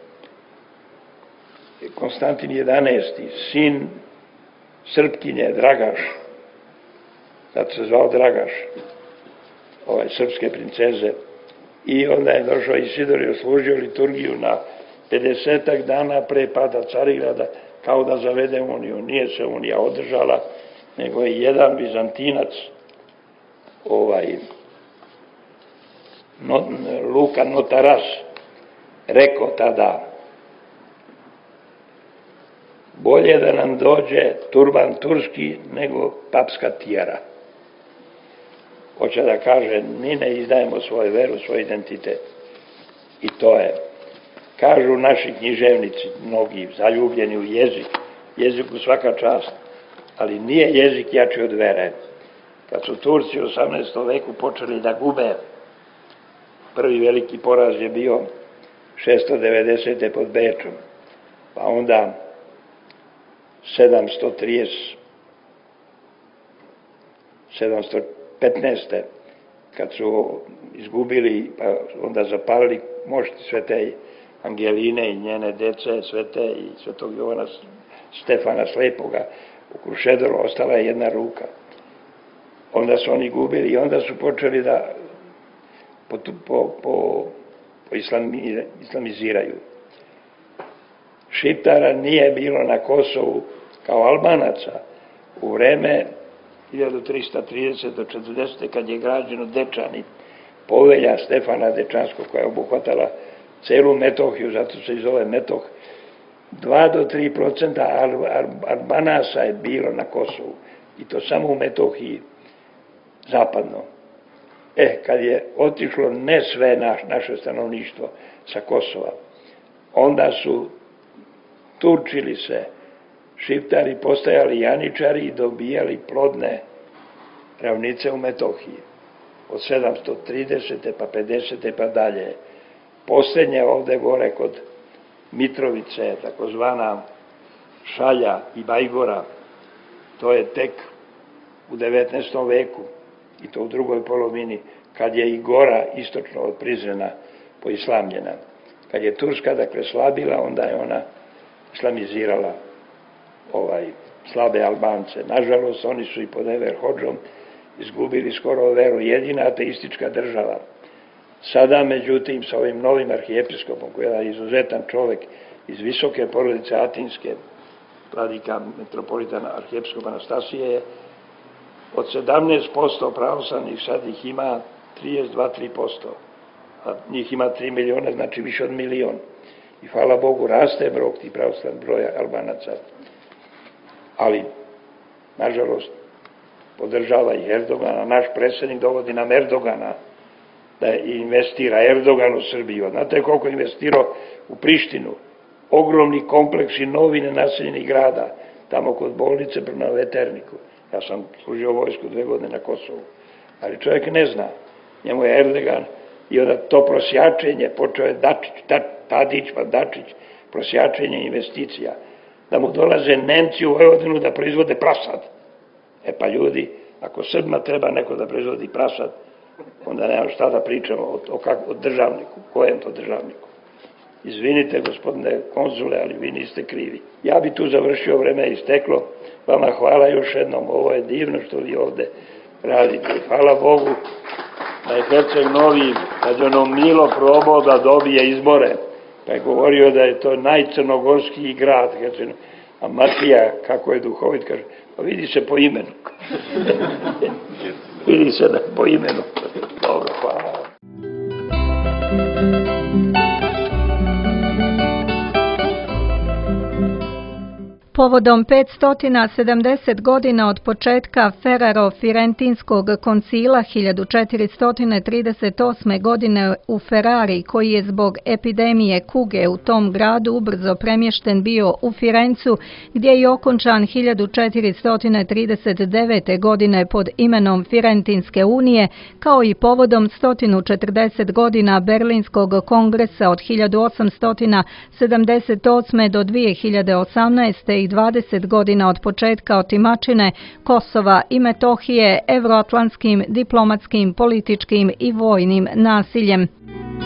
Konstantin jedanaesti, sin Srpkinje, Dragaš. Zato se zvao Dragaš, ovaj, srpske princeze. I onda je došao Isidor i oslužio liturgiju na pedesetak dana pre pada Carigrada, kao da zavede uniju. Nije se unija održala, nego je jedan Bizantinac, ovaj, no, Luka Notaras, rekao tada: bolje da nam dođe turban turski nego papska tijara. Hoće da kaže, mi ne izdajemo svoju veru, svoj identitet. I to je. Kažu naši književnici, mnogi zaljubljeni u jezik, jeziku svaka čast, ali nije jezik jači od vere. Kad su Turci u osamnaestom veku počeli da gube, prvi veliki poraz je bio šesto devedesete pod Bečom, pa onda sedamsto trideset, sedamsto petnaeste kad su izgubili, pa onda zapalili mošti Svete Angeline i njene dece, Svete i Svetog Jovana Stefana Slepoga, u Krušedoru ostala je jedna ruka. Onda su oni gubili i onda su počeli da po, po, po, po islamiziraju. Šiptara nije bilo na Kosovu kao Albanaca u vreme hiljadu trista trideset do četrdesete kad je građeno Dečani, povelja Stefana Dečanskog koja je obuhvatala celu Metohiju, zato se i zove Metoh. dva do tri procenta Albanaca je bilo na Kosovu i to samo u Metohiji zapadno. E, kad je otišlo ne sve naš, naše stanovništvo sa Kosova, onda su turčili se, Šiptari postajali janičari i dobijali plodne ravnice u Metohiji. Od sedamsto tridesete pa pedesete pa dalje. Poslednje ovde gore kod Mitrovice, takozvana Šalja i Bajgora, to je tek u devetnaestom veku i to u drugoj polovini, kad je i Gora istočno od Prizrena poislamljena. Kad je Turska, dakle, slabila, onda je ona islamizirala ovaj, slabe Albance. Nažalost, oni su i pod Enver Hodžom izgubili skoro veru, jedina ateistička država. Sada, međutim, sa ovim novim arhijepiskopom, koji je izuzetan čovek iz visoke porodice atinske, vladika metropolitana arhijepiskopa Anastasije, je od sedamnaest posto pravoslavnih, sad ih ima trideset dva do trideset tri posto, a njih ima tri miliona, znači više od milion. I hvala Bogu, raste broj tih pravoslavnih broja Albanaca. Ali, nažalost, podržava i Erdogana. Naš predsjednik dovodi nam Erdogana da investira, Erdogan u Srbiju. Znate koliko je investirao u Prištinu? Ogromni kompleksi novi nenaseljeni grada, tamo kod bolnice prema Veterniku. Ja sam služio vojsku dve godine na Kosovu. Ali čovjek ne zna. Njemu je Erdogan i onda to prosjačenje, počeo je Dačić, Tadić pa Dačić, prosjačenje investicija. Da mu dolaze Nemci u Vojvodinu da proizvode prasad. E pa ljudi, ako Srbima treba neko da proizvodi prasad, onda nemam šta da pričamo o, o, kak, o državniku, kojem to državniku. Izvinite, gospodine konzule, ali vi niste krivi. Ja bi tu završio, vreme je isteklo. Vama hvala još jednom, ovo je divno što vi ovde radite. Hvala Bogu da je Herceg Novi, kad je ono Milo probao da dobije izbore, pa je govorio da je to najcrnogorskiji grad, Herceg Novi. A Matija, kako je duhovit, kaže, pa vidi se po imenu. Vidi se da po imenu. Dobro, hvala. Povodom petsto sedamdeset godina od početka Ferraro-Firentinskog koncila hiljadu četiristo trideset osme. godine u Ferrari, koji je zbog epidemije kuge u tom gradu ubrzo premješten bio u Firencu, gdje je okončan hiljadu četiristo trideset devete. godine pod imenom Firentinske unije, kao i povodom sto četrdeset godina Berlinskog kongresa od hiljadu osamsto sedamdeset osme. do dvije hiljade osamnaeste. i dvadeset godina od početka otimačine Kosova i Metohije evroatlantskim, diplomatskim, političkim i vojnim nasiljem.